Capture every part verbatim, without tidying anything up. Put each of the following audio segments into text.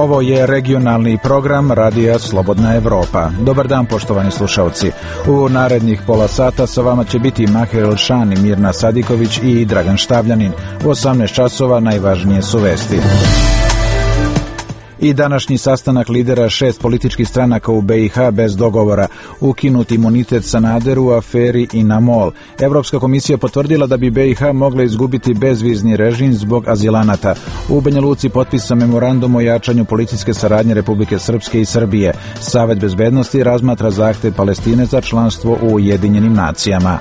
Ovo je regionalni program Radija Slobodna Evropa. Dobar dan, poštovani slušalci. U narednih pola sata sa vama će biti Maher Elšan, Mirna Sadiković i Dragan Štavljanin. U osamnaest časova najvažnije su vesti. I današnji sastanak lidera šest političkih stranaka u B i H bez dogovora, ukinut imunitet Sanaderu u aferi INA-MOL. Evropska komisija potvrdila da bi B i H mogla izgubiti bezvizni režim zbog azilanata. U Banja Luci potpisan memorandum o jačanju policijske saradnje Republike Srpske i Srbije. Savet bezbednosti razmatra zahtev Palestine za članstvo u Ujedinjenim nacijama.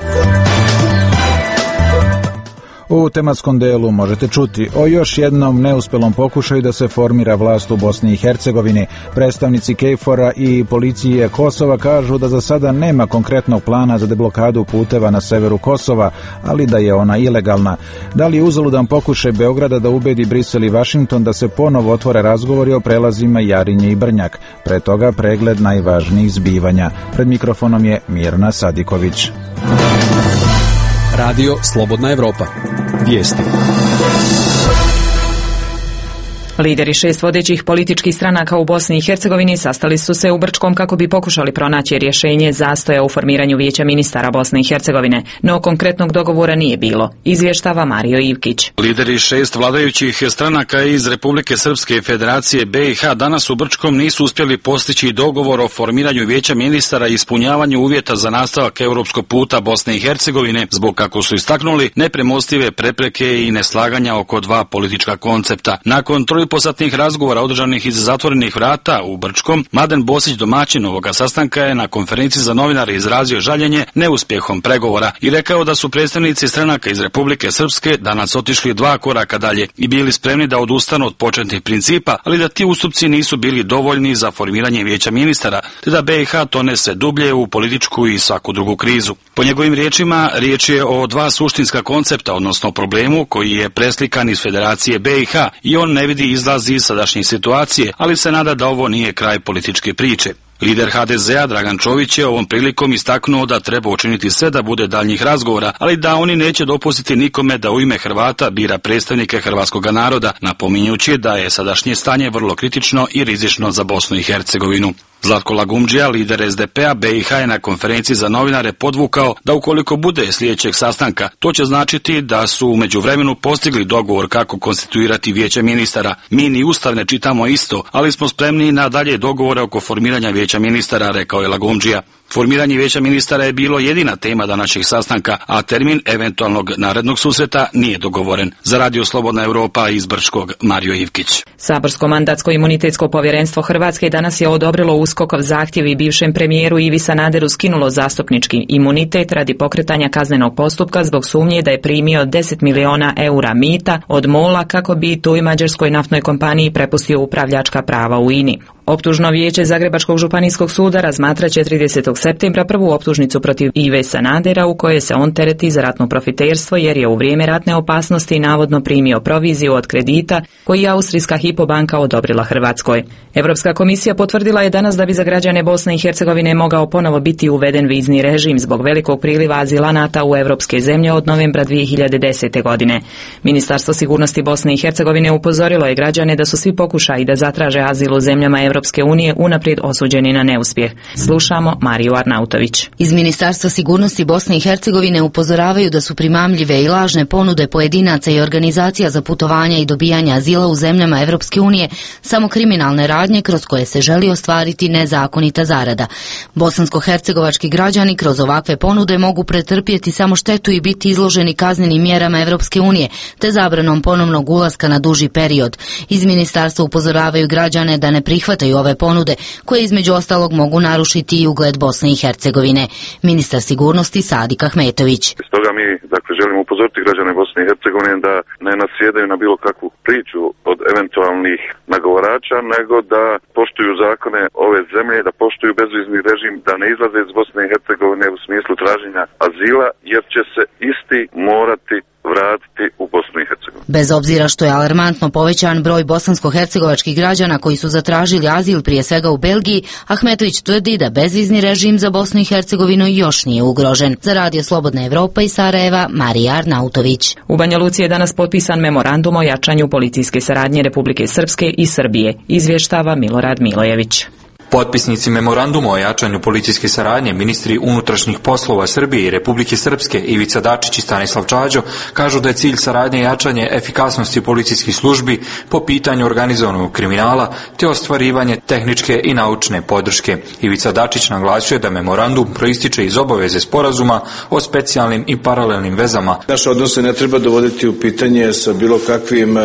U tematskom delu možete čuti o još jednom neuspelom pokušaju da se formira vlast u Bosni i Hercegovini. Predstavnici KFOR-a i policije Kosova kažu da za sada nema konkretnog plana za deblokadu puteva na severu Kosova, ali da je ona ilegalna. Da li je uzaludan pokušaj Beograda da ubedi Brisel i Vašington da se ponovo otvore razgovori o prelazima Jarinje i Brnjak? Pre toga pregled najvažnijih zbivanja. Pred mikrofonom je Mirna Sadiković. Radio Slobodna Evropa. Vijesti. Lideri šest vodećih političkih stranaka u Bosni i Hercegovini sastali su se u Brčkom kako bi pokušali pronaći rješenje zastoja u formiranju Vijeća ministara Bosne i Hercegovine, no konkretnog dogovora nije bilo, izvještava Mario Ivkić. Lideri šest vladajućih stranaka iz Republike Srpske i Federacije B i H danas u Brčkom nisu uspjeli postići dogovor o formiranju Vijeća ministara i ispunjavanju uvjeta za nastavak europskog puta Bosne i Hercegovine, zbog, kako su istaknuli, nepremostive prepreke i neslaganja oko dva politička koncepta. Nakon posatnih razgovora održanih iz zatvorenih vrata u Brčkom, Mladen Bosić, domaćin ovoga sastanka, je na konferenciji za novinare izrazio žaljenje neuspjehom pregovora i rekao da su predstavnici stranaka iz Republike Srpske danas otišli dva koraka dalje i bili spremni da odustanu od početnih principa, ali da ti ustupci nisu bili dovoljni za formiranje Vijeća ministara, te da B i H tone sve dublje u političku i svaku drugu krizu. Po njegovim riječima, riječ je o dva suštinska koncepta, odnosno problemu koji je preslikan iz Federacije B i H i on ne vidi izlazi iz sadašnje situacije, ali se nada da ovo nije kraj političke priče. Lider H D Z-a Dragan Čović je ovom prilikom istaknuo da treba učiniti sve da bude daljnjih razgovora, ali da oni neće dopustiti nikome da u ime Hrvata bira predstavnike hrvatskog naroda, napominjući da je sadašnje stanje vrlo kritično i rizično za Bosnu i Hercegovinu. Zlatko Lagumdžija, lider S D P-a B i H, je na konferenciji za novinare podvukao da ukoliko bude sljedećeg sastanka, to će značiti da su u međuvremenu postigli dogovor kako konstituirati Vijeće ministara. Mi ni ustav ne čitamo isto, ali smo spremni na dalje dogovore oko formiranja Vijeća ministara, rekao je Lagumdžija. Formiranje Vijeća ministara je bilo jedina tema današnjeg sastanka, a termin eventualnog narednog susreta nije dogovoren. Za Radio Slobodna Evropa iz Brčkog, Mario Ivkić. Saborsko mandatsko-imunitetsko povjerenstvo Hrvatske danas je odobrilo USKOK-ov zahtjev i bivšem premijeru Ivi Sanaderu skinulo zastupnički imunitet radi pokretanja kaznenog postupka zbog sumnje da je primio deset miliona eura mita od MOL-a kako bi toj mađarskoj naftnoj kompaniji prepustio upravljačka prava u INI. Optužno vijeće Zagrebačkog županijskog suda razmatra će tridesetog septembra prvu optužnicu protiv Ive Sanadera u kojoj se on tereti za ratno profiterstvo jer je u vrijeme ratne opasnosti navodno primio proviziju od kredita koji je austrijska Hypo banka odobrila Hrvatskoj. Europska komisija potvrdila je danas da bi za građane Bosne i Hercegovine mogao ponovo biti uveden vizni režim zbog velikog priliva azilanata u europske zemlje od novembra dvije hiljade desete. godine. Ministarstvo sigurnosti Bosne i Hercegovine upozorilo je građane da su svi pokušaji da zatraže azil u zemljama Europske unije unaprijed osuđeni na neuspjeh. Slušamo Mariju Arnautović. Iz Ministarstva sigurnosti Bosne i Hercegovine upozoravaju da su primamljive i lažne ponude pojedinaca i organizacija za putovanja i dobijanja azila u zemljama Europske unije samo kriminalne radnje kroz koje se želi ostvariti nezakonita zarada. Bosansko-hercegovački građani kroz ovakve ponude mogu pretrpjeti samo štetu i biti izloženi kaznenim mjerama Europske unije te zabranom ponovnog ulaska na duži period. Iz ministarstva upozoravaju građane da ne prihvataju ove ponude koje između ostalog mogu narušiti i ugled Bosne i Hercegovine. Ministar sigurnosti Sadik Ahmetović. Stoga mi dakle želimo upozoriti građane Bosne i Hercegovine da ne nasjedaju na bilo kakvu priču od eventualnih nagovorača, nego da poštuju zakone ove zemlje, da poštuju bezvizni režim, da ne izlaze iz Bosne i Hercegovine u smislu traženja azila, jer će se isti morati vratiti u Bosnu i Hercegovinu. Bez obzira što je alarmantno povećan broj bosansko-hercegovačkih građana koji su zatražili azil prije svega u Belgiji, Ahmetović tvrdi da bezvizni režim za Bosnu i Hercegovinu još nije ugrožen. Za Radio Slobodna Evropa iz Sarajeva, Marija Arnautović. U Banja Luci je danas potpisan memorandum o jačanju policijske saradnje Republike Srpske i Srbije, izvještava Milorad Milojević. Potpisnici memoranduma o jačanju policijske saradnje, ministri unutrašnjih poslova Srbije i Republike Srpske Ivica Dačić i Stanislav Čađo, kažu da je cilj saradnje jačanje efikasnosti policijskih službi po pitanju organizovanog kriminala te ostvarivanje tehničke i naučne podrške. Ivica Dačić naglasio da memorandum proističe iz obaveze sporazuma o specijalnim i paralelnim vezama. Naše odnose ne treba dovoditi u pitanje sa bilo kakvim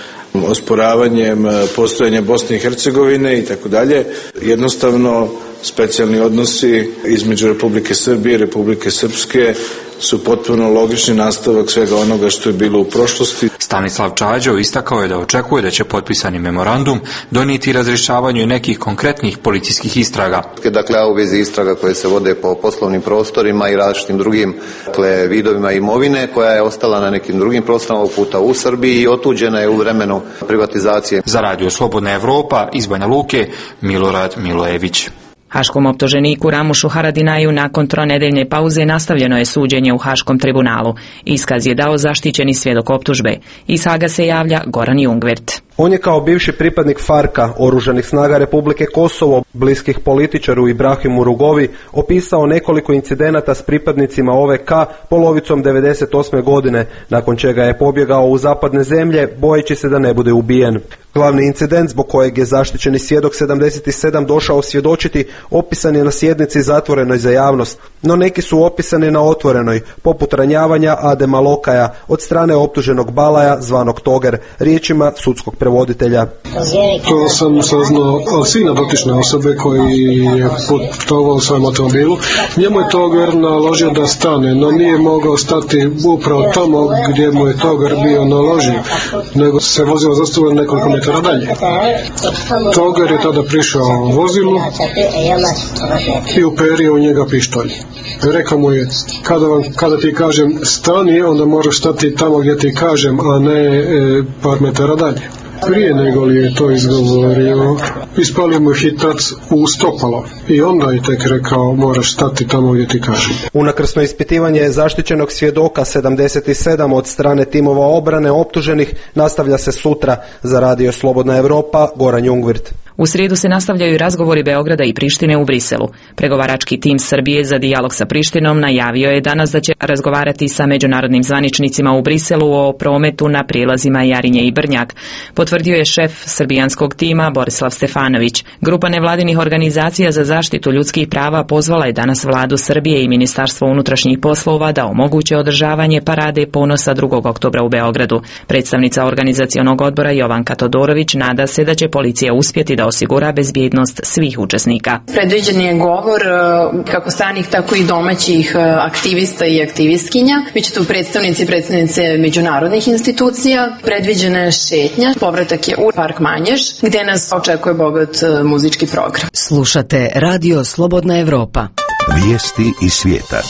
osporavanjem postojanja Bosne i Hercegovine i tako dalje. Jednostavno, specijalni odnosi između Republike Srbije i Republike Srpske su potpuno logični nastavak svega onoga što je bilo u prošlosti. Stanislav Čađo istakao je da očekuje da će potpisani memorandum donijeti razrješavanju nekih konkretnih policijskih istraga. Dakle, a u vezi istraga koje se vode po poslovnim prostorima i različitim drugim dakle, vidovima imovine koja je ostala na nekim drugim prostorima, ovog puta u Srbiji i otuđena je u vremenu privatizacije. Za Radio Slobodna Evropa iz Banja Luke, Milorad Milojević. Haškom optuženiku Ramušu Haradinaju nakon tronedeljne pauze nastavljeno je suđenje u Haškom tribunalu. Iskaz je dao zaštićeni svjedok optužbe. Iz Haga se javlja Goran Jungwirth. On je kao bivši pripadnik Farka, oružanih snaga Republike Kosovo, bliskih političaru Ibrahimu Rugovi, opisao nekoliko incidenata s pripadnicima O V K polovicom devedeset osme godine, nakon čega je pobjegao u zapadne zemlje, bojeći se da ne bude ubijen. Glavni incident zbog kojeg je zaštićeni svjedok sedamdeset sedam došao svjedočiti opisan je na sjednici zatvorenoj za javnost, no neki su opisani na otvorenoj, poput ranjavanja Adema Lokaja od strane optuženog Balaja, zvanog Toger, riječima sudskog prevoditelja. To sam saznao od sina dotične osobe koji je putovao u svojem automobilu. Njemu je Toger naložio da stane, no nije mogao stati upravo tamo gdje mu je Toger bio naložio, nego se vozilo zastavilo nekoliko metara dalje. Toger je tada prišao u vozilu i uperio u njega pištolj. Rekao mu je, kada, vam, kada ti kažem stani, onda moraš stati tamo gdje ti kažem, a ne e, par metara dalje. Prije nego li je to izgovorio, ispalio mu hitac u stopalo i onda je tek rekao moraš stati tamo gdje ti kažem. Unakrsno ispitivanje zaštićenog svjedoka sedamdeset sedam od strane timova obrane optuženih nastavlja se sutra. Za Radio Slobodna Evropa, Goran Jungwirth. U srijedu se nastavljaju razgovori Beograda i Prištine u Briselu. Pregovarački tim Srbije za dijalog sa Prištinom najavio je danas da će razgovarati sa međunarodnim zvaničnicima u Briselu o prometu na prijelazima Jarinje i Brnjak, potvrdio je šef srbijanskog tima Borislav Stefanović. Grupa nevladinih organizacija za zaštitu ljudskih prava pozvala je danas vladu Srbije i Ministarstvo unutrašnjih poslova da omoguće održavanje parade ponosa drugog oktobra u Beogradu. Predstavnica organizacionog odbora Jovanka Todorović nada se da će policija uspjeti da osigura bezbjednost svih učesnika. Predviđen je govor kako stranih tako i domaćih aktivista i aktivistkinja. Biće tu predstavnici i predstavnice međunarodnih institucija. Predviđena je šetnja. Povratak je u Park Manjež gdje nas očekuje bogat muzički program. Slušate Radio Slobodna Evropa. Vijesti iz svijeta.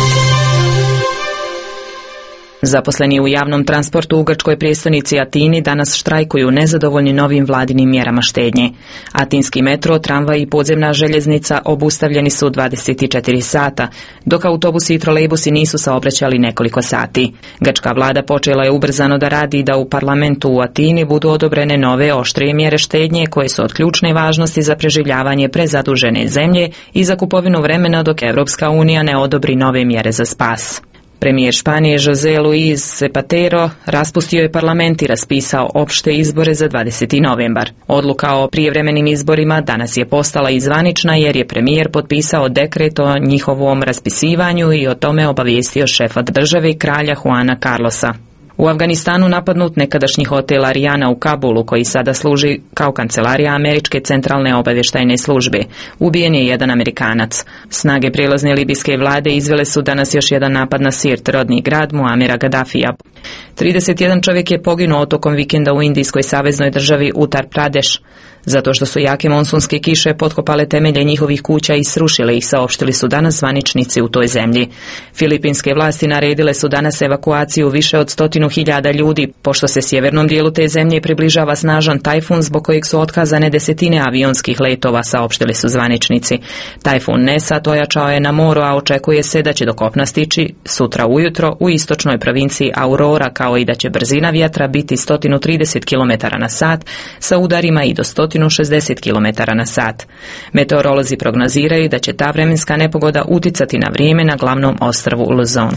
Zaposleni u javnom transportu u grčkoj prijestolnici Atini danas štrajkuju nezadovoljni novim vladinim mjerama štednje. Atinski metro, tramvaj i podzemna željeznica obustavljeni su dvadeset četiri sata, dok autobusi i trolejbusi nisu saobraćali nekoliko sati. Grčka vlada počela je ubrzano da radi da u parlamentu u Atini budu odobrene nove oštrije mjere štednje koje su od ključne važnosti za preživljavanje prezadužene zemlje i za kupovinu vremena dok Evropska unija ne odobri nove mjere za spas. Premijer Španije José Luis Zapatero raspustio je parlament i raspisao opšte izbore za dvadeseti novembar. Odluka o prijevremenim izborima danas je postala i zvanična jer je premijer potpisao dekret o njihovom raspisivanju i o tome obavijestio šefa države kralja Juana Carlosa. U Afganistanu napadnut nekadašnji hotel Ariana u Kabulu, koji sada služi kao kancelarija Američke centralne obavještajne službe. Ubijen je jedan Amerikanac. Snage prijelazne libijske vlade izvele su danas još jedan napad na Sirt, rodni grad Muamera Gaddafija. trideset jedan čovjek je poginuo tokom vikenda u indijskoj saveznoj državi Uttar Pradesh. Zato što su jake monsunske kiše potkopale temelje njihovih kuća i srušile ih, saopštili su danas zvaničnici u toj zemlji. Filipinske vlasti naredile su danas evakuaciju više od stotinu hiljada ljudi, pošto se sjevernom dijelu te zemlje približava snažan tajfun zbog kojeg su otkazane desetine avionskih letova, saopštili su zvaničnici. Tajfun Nesat ojačao je na moru, a očekuje se da će do kopna stići sutra ujutro u istočnoj provinciji Aurora, kao i da će brzina vjetra biti sto trideset kilometara na sat sa udarima i do sto šezdeset kilometara na sat. Meteorolozi prognoziraju da će ta vremenska nepogoda uticati na vrijeme na glavnom ostrvu Luzon.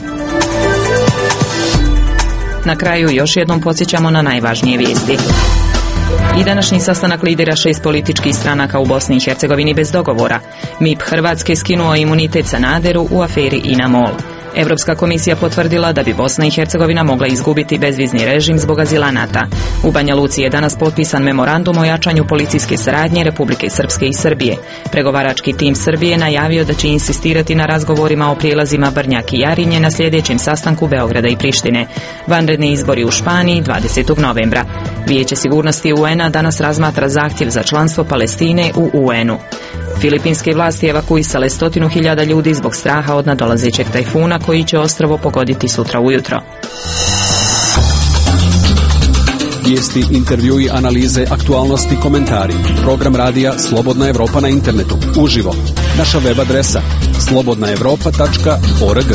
Na kraju još jednom podsjećamo na najvažnije vijesti. I današnji sastanak lidera šest političkih stranaka u Bosni i Hercegovini bez dogovora. M I P Hrvatske skinuo imunitet Sanaderu u aferi INA MOL. Europska komisija potvrdila da bi Bosna i Hercegovina mogla izgubiti bezvizni režim zbog azilanata. U Banja Luci je danas potpisan memorandum o jačanju policijske saradnje Republike Srpske i Srbije. Pregovarački tim Srbije najavio da će insistirati na razgovorima o prijelazima Brnjak i Jarinje na sljedećem sastanku Beograda i Prištine. Vanredni izbori u Španiji dvadesetog novembra. Vijeće sigurnosti U N-a danas razmatra zahtjev za članstvo Palestine u U N-u. Filipinske vlasti evakuisale stotinu hiljada ljudi zbog straha od nadolazećeg tajfuna koji će ostrvo pogoditi sutra ujutro. Vijesti, intervjui, analize, aktualnosti, komentari. Program radija Slobodna Evropa na internetu. Uživo. Naša web adresa slobodna evropa tačka org.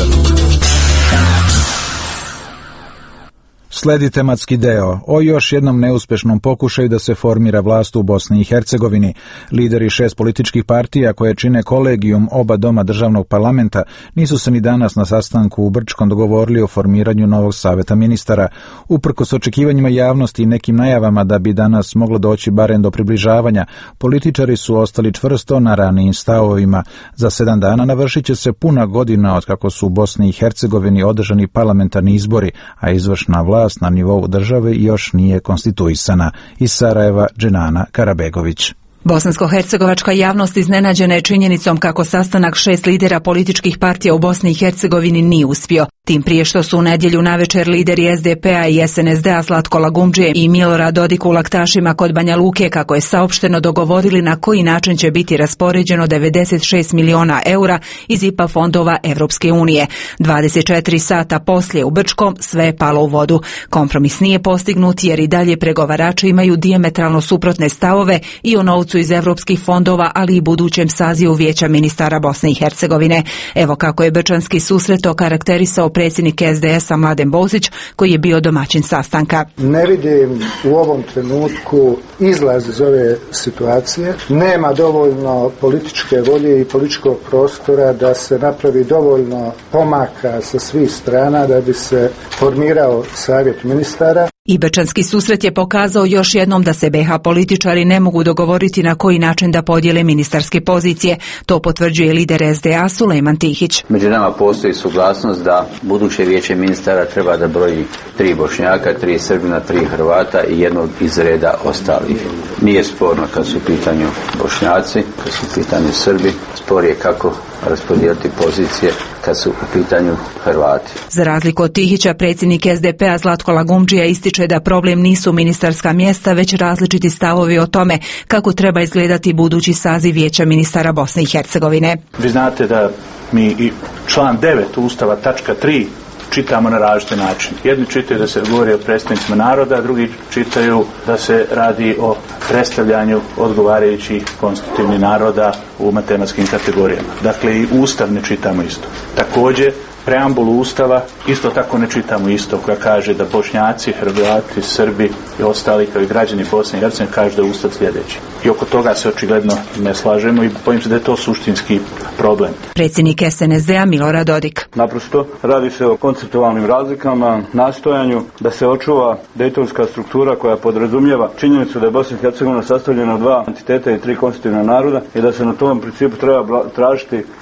Sledi tematski deo o još jednom neuspješnom pokušaju da se formira vlast u Bosni i Hercegovini. Lideri šest političkih partija koje čine kolegijum oba doma državnog parlamenta nisu se ni danas na sastanku u Brčkom dogovorili o formiranju novog saveta ministara. Uprkos očekivanjima javnosti i nekim najavama da bi danas moglo doći barem do približavanja, političari su ostali čvrsto na ranijim stavovima. Za sedam dana navršit će se puna godina od kako su u Bosni i Hercegovini održani parlamentarni izbori, a izvršna vlast na nivou države još nije konstituisana. Iz Sarajeva, Dženana Karabegović. Bosansko-hercegovačka javnost iznenađena je činjenicom kako sastanak šest lidera političkih partija u Bosni i Hercegovini nije uspio. Tim prije što su u nedjelju navečer lideri S D P-a i S N S D-a Zlatko Lagumdžije i Milorad Dodik u Laktašima kod Banja Luke, kako je saopšteno, dogovorili na koji način će biti raspoređeno devedeset šest miliona eura iz I P A fondova Evropske unije. dvadeset četiri sata poslije u Brčkom sve je palo u vodu. Kompromis nije postignut jer i dalje pregovarači imaju dijametralno suprotne stavove i o novcu iz evropskih fondova, ali i budućem sazivu Vijeća ministara Bosne i Hercegovine. Evo kako je brčanski susret okarakterisao predsjednik S D S-a Mladen Bozić, koji je bio domaćin sastanka. Ne vidim u ovom trenutku izlaz iz ove situacije. Nema dovoljno političke volje i političkog prostora da se napravi dovoljno pomaka sa svih strana da bi se formirao savjet ministara. I brčanski susret je pokazao još jednom da se B H političari ne mogu dogovoriti na koji način da podijele ministarske pozicije. To potvrđuje lider S D A Sulejman Tihić. Među nama postoji suglasnost da buduće vijeće ministara treba da broji tri Bošnjaka, tri Srbina, tri Hrvata i jednog iz reda ostalih. Nije sporno kad su u pitanju Bošnjaci, kad su u pitanju Srbi, spor je kako raspodijeliti pozicije kad su u pitanju Hrvati. Za razliku od Tihića, predsjednik S D P-a Zlatko Lagumdžija ističe da problem nisu ministarska mjesta, već različiti stavovi o tome kako treba izgledati budući saziv Vijeća ministara Bosne i Hercegovine. Vi znate da mi i član devet Ustava tačka tri čitamo na različite načine. Jedni čitaju da se govori o predstavnicima naroda, a drugi čitaju da se radi o predstavljanju odgovarajućih konstitutivnih naroda u matematskim kategorijama. Dakle, i Ustav ne čitamo isto. Također, preambulu Ustava isto tako ne čitamo isto, koja kaže da Bošnjaci, Hrvati, Srbi i ostali kao i građani Bosne i Hercegovine kažu da je Ustav sljedeći. I oko toga se očigledno ne slažemo i bojim se da je to suštinski problem. Predsjednik S N S D-a Milorad Dodik. Naprosto radi se o konceptualnim razlikama, nastojanju da se očuva dejtonska struktura koja podrazumijeva činjenicu da je Bosna i Hercegovina sastavljena od dva entiteta i tri konstitutivna naroda i da se na tom principu treba tražiti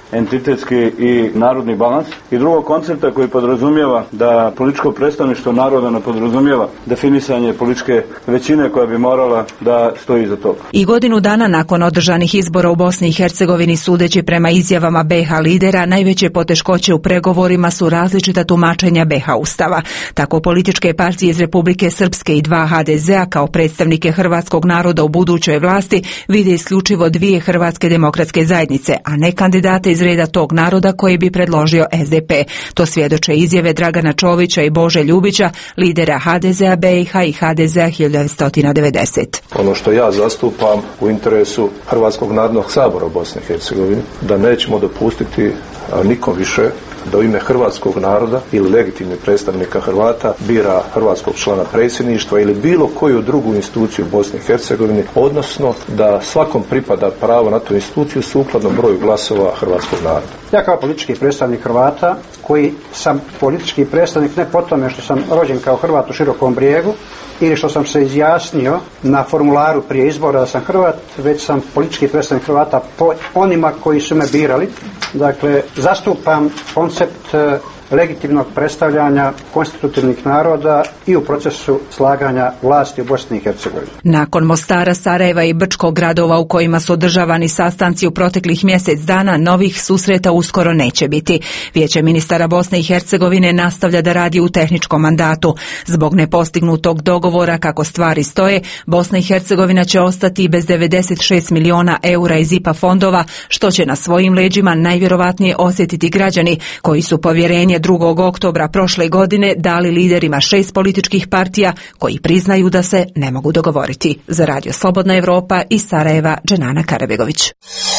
entitetski i narodni balans, i drugog koncepta koji podrazumijeva da političko predstavništvo naroda ne podrazumijeva definisanje političke većine koja bi morala da stoji iza toga. I godinu dana nakon održanih izbora u Bosni i Hercegovini, sudeći prema izjavama B iH lidera, najveće poteškoće u pregovorima su različita tumačenja B iH ustava. Tako političke partije iz Republike Srpske i dva H D Z-a kao predstavnike hrvatskog naroda u budućoj vlasti vide isključivo dvije hrvatske demokratske zajednice, a ne kandidate iz reda tog naroda koji bi predložio S D P. To svjedoče izjave Dragana Čovića i Bože Ljubića, lidera H D Z-a B iH i H D Z-a hiljadu devetsto devedesete. Ono što ja zastupam u interesu Hrvatskog narodnog sabora u Bosni i Hercegovini, da nećemo dopustiti nikom više da u ime hrvatskog naroda ili legitimnih predstavnika Hrvata bira hrvatskog člana predsjedništva ili bilo koju drugu instituciju u Bosni i Hercegovini, odnosno da svakom pripada pravo na tu instituciju sukladno broju glasova hrvatskog naroda. Ja kao politički predstavnik Hrvata, koji sam politički predstavnik ne po tome što sam rođen kao Hrvat u Širokom Brijegu ili što sam se izjasnio na formularu prije izbora da sam Hrvat, već sam politički predstavnik Hrvata po onima koji su me birali. Dakle, zastupam koncept legitimnog predstavljanja konstitutivnih naroda i u procesu slaganja vlasti u Bosni i Hercegovini. Nakon Mostara, Sarajeva i Brčkog, gradova u kojima su održavani sastanci u proteklih mjesec dana, novih susreta uskoro neće biti. Vijeće ministara Bosne i Hercegovine nastavlja da radi u tehničkom mandatu. Zbog nepostignutog dogovora, kako stvari stoje, Bosna i Hercegovina će ostati bez devedeset šest miliona eura iz I P A fondova, što će na svojim leđima najvjerovatnije osjetiti građani koji su povjerenje drugog oktobra prošle godine dali liderima šest političkih partija koji priznaju da se ne mogu dogovoriti. Za Radio Slobodna Evropa iz Sarajeva, Dženana Karabegović.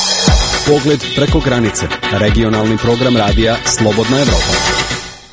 Pogled preko granice. Regionalni program radija Slobodna Evropa.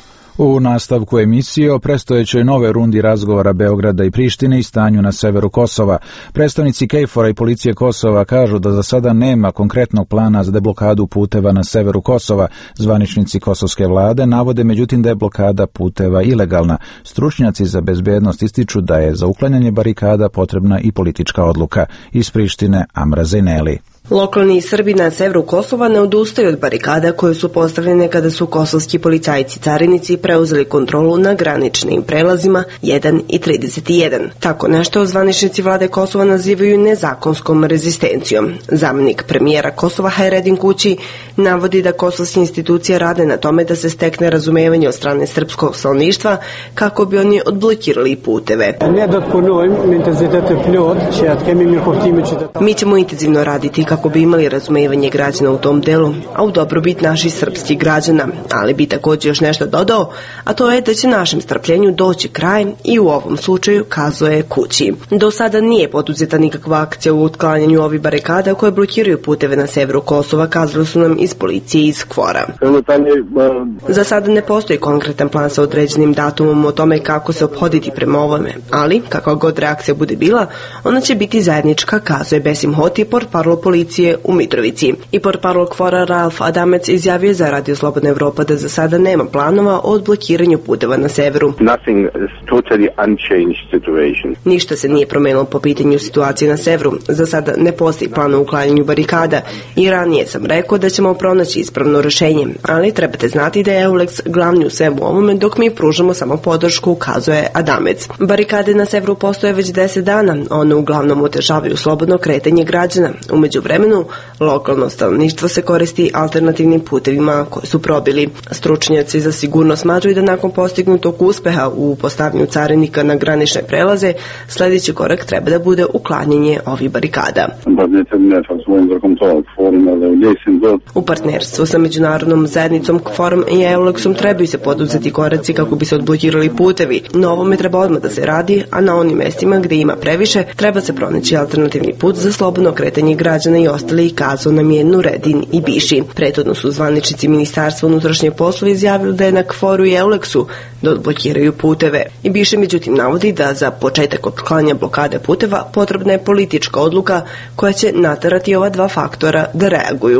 U nastavku emisije o predstojećoj nove rundi razgovora Beograda i Prištine i stanju na severu Kosova. Predstavnici KFOR-a i policije Kosova kažu da za sada nema konkretnog plana za deblokadu puteva na severu Kosova. Zvaničnici kosovske vlade navode međutim da je blokada puteva ilegalna. Stručnjaci za bezbednost ističu da je za uklanjanje barikada potrebna i politička odluka. Iz Prištine, Amra Zejneli. Lokalni Srbi na severu Kosova ne odustaju od barikada koje su postavljene kada su kosovski policajci carinici preuzeli kontrolu na graničnim prelazima jedan i trideset jedan. Tako nešto zvaničnici vlade Kosova nazivaju nezakonskom rezistencijom. Zamenik premijera Kosova Hayreddin Kući navodi da kosovske institucije rade na tome da se stekne razumevanje od strane srpskog stanovništva kako bi oni odblokirali puteve. Mi ćemo intenzivno raditi kako kako bi imali razumevanje građana u tom delu, a u dobrobit naših srpskih građana. Ali bi također još nešto dodao, a to je da će našem strpljenju doći kraj i u ovom slučaju kazuje Kući. Do sada nije poduzeta nikakva akcija u otklanjanju ovih barikada koje blokiraju puteve na severu Kosova, kazali su nam iz policije iz Kvora. Za sada ne postoji konkretan plan sa određenim datumom o tome kako se ophoditi prema ovome, ali kakva god reakcija bude bila, ona će biti zajednička, kazuje Besim Hoti, portparol policije u Mitrovici. I portparol Kvora Ralf Adamec izjavio za Radio Slobodna Evropa da za sada nema planova o odblokiranju puteva na severu. Totally unchanged situation. Ništa se nije promenilo po pitanju situacije na severu. Za sada ne postoji plan o uklanjanju barikada i ranije sam rekao da ćemo pronaći ispravno rješenje, ali trebate znati da je Eulex glavni u svemu ovome dok mi pružamo samo podršku, ukazuje Adamec. Barikade na severu postoje već deset dana, one uglavnom otežavaju slobodno kretanje građana. U međuvremenu, lokalno stanovništvo se koristi alternativnim putevima koje su probili. Stručnjaci za sigurnost smatraju da nakon postignutog uspeha u postavljanju carinika na granične prelaze, sljedeći korak treba da bude uklanjanje ovih barikada. U partnerstvu sa međunarodnom zajednicom Kforom i Eulexom trebaju se poduzeti koraci kako bi se odblokirali putevi. Na ovome treba odmah da se radi, a na onim mjestima gdje ima previše treba se pronaći alternativni put za slobodno kretanje građana i ostali, kazao nam je Nuredin i Biši. Prethodno su zvaničnici Ministarstva unutrašnjih poslova izjavili da je na Kforu i Eulexu da odblokiraju puteve. I Biše međutim navodi da za početak otklanja blokade puteva potrebna je politička odluka koja će naterati ova dva faktora da reaguju.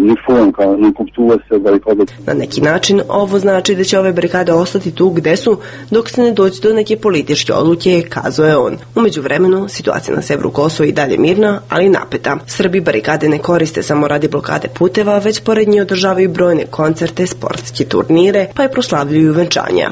Na neki način ovo znači da će ove barikade ostati tu gde su dok se ne dođe do neke političke odluke, kazao je on. U međuvremenu situacija na severu Kosova i dalje mirna, ali napeta. Srbi barikade ne koriste samo radi blokade puteva, već pored njih održavaju brojne koncerte, sportske turnire, pa i proslavljuju venčanja.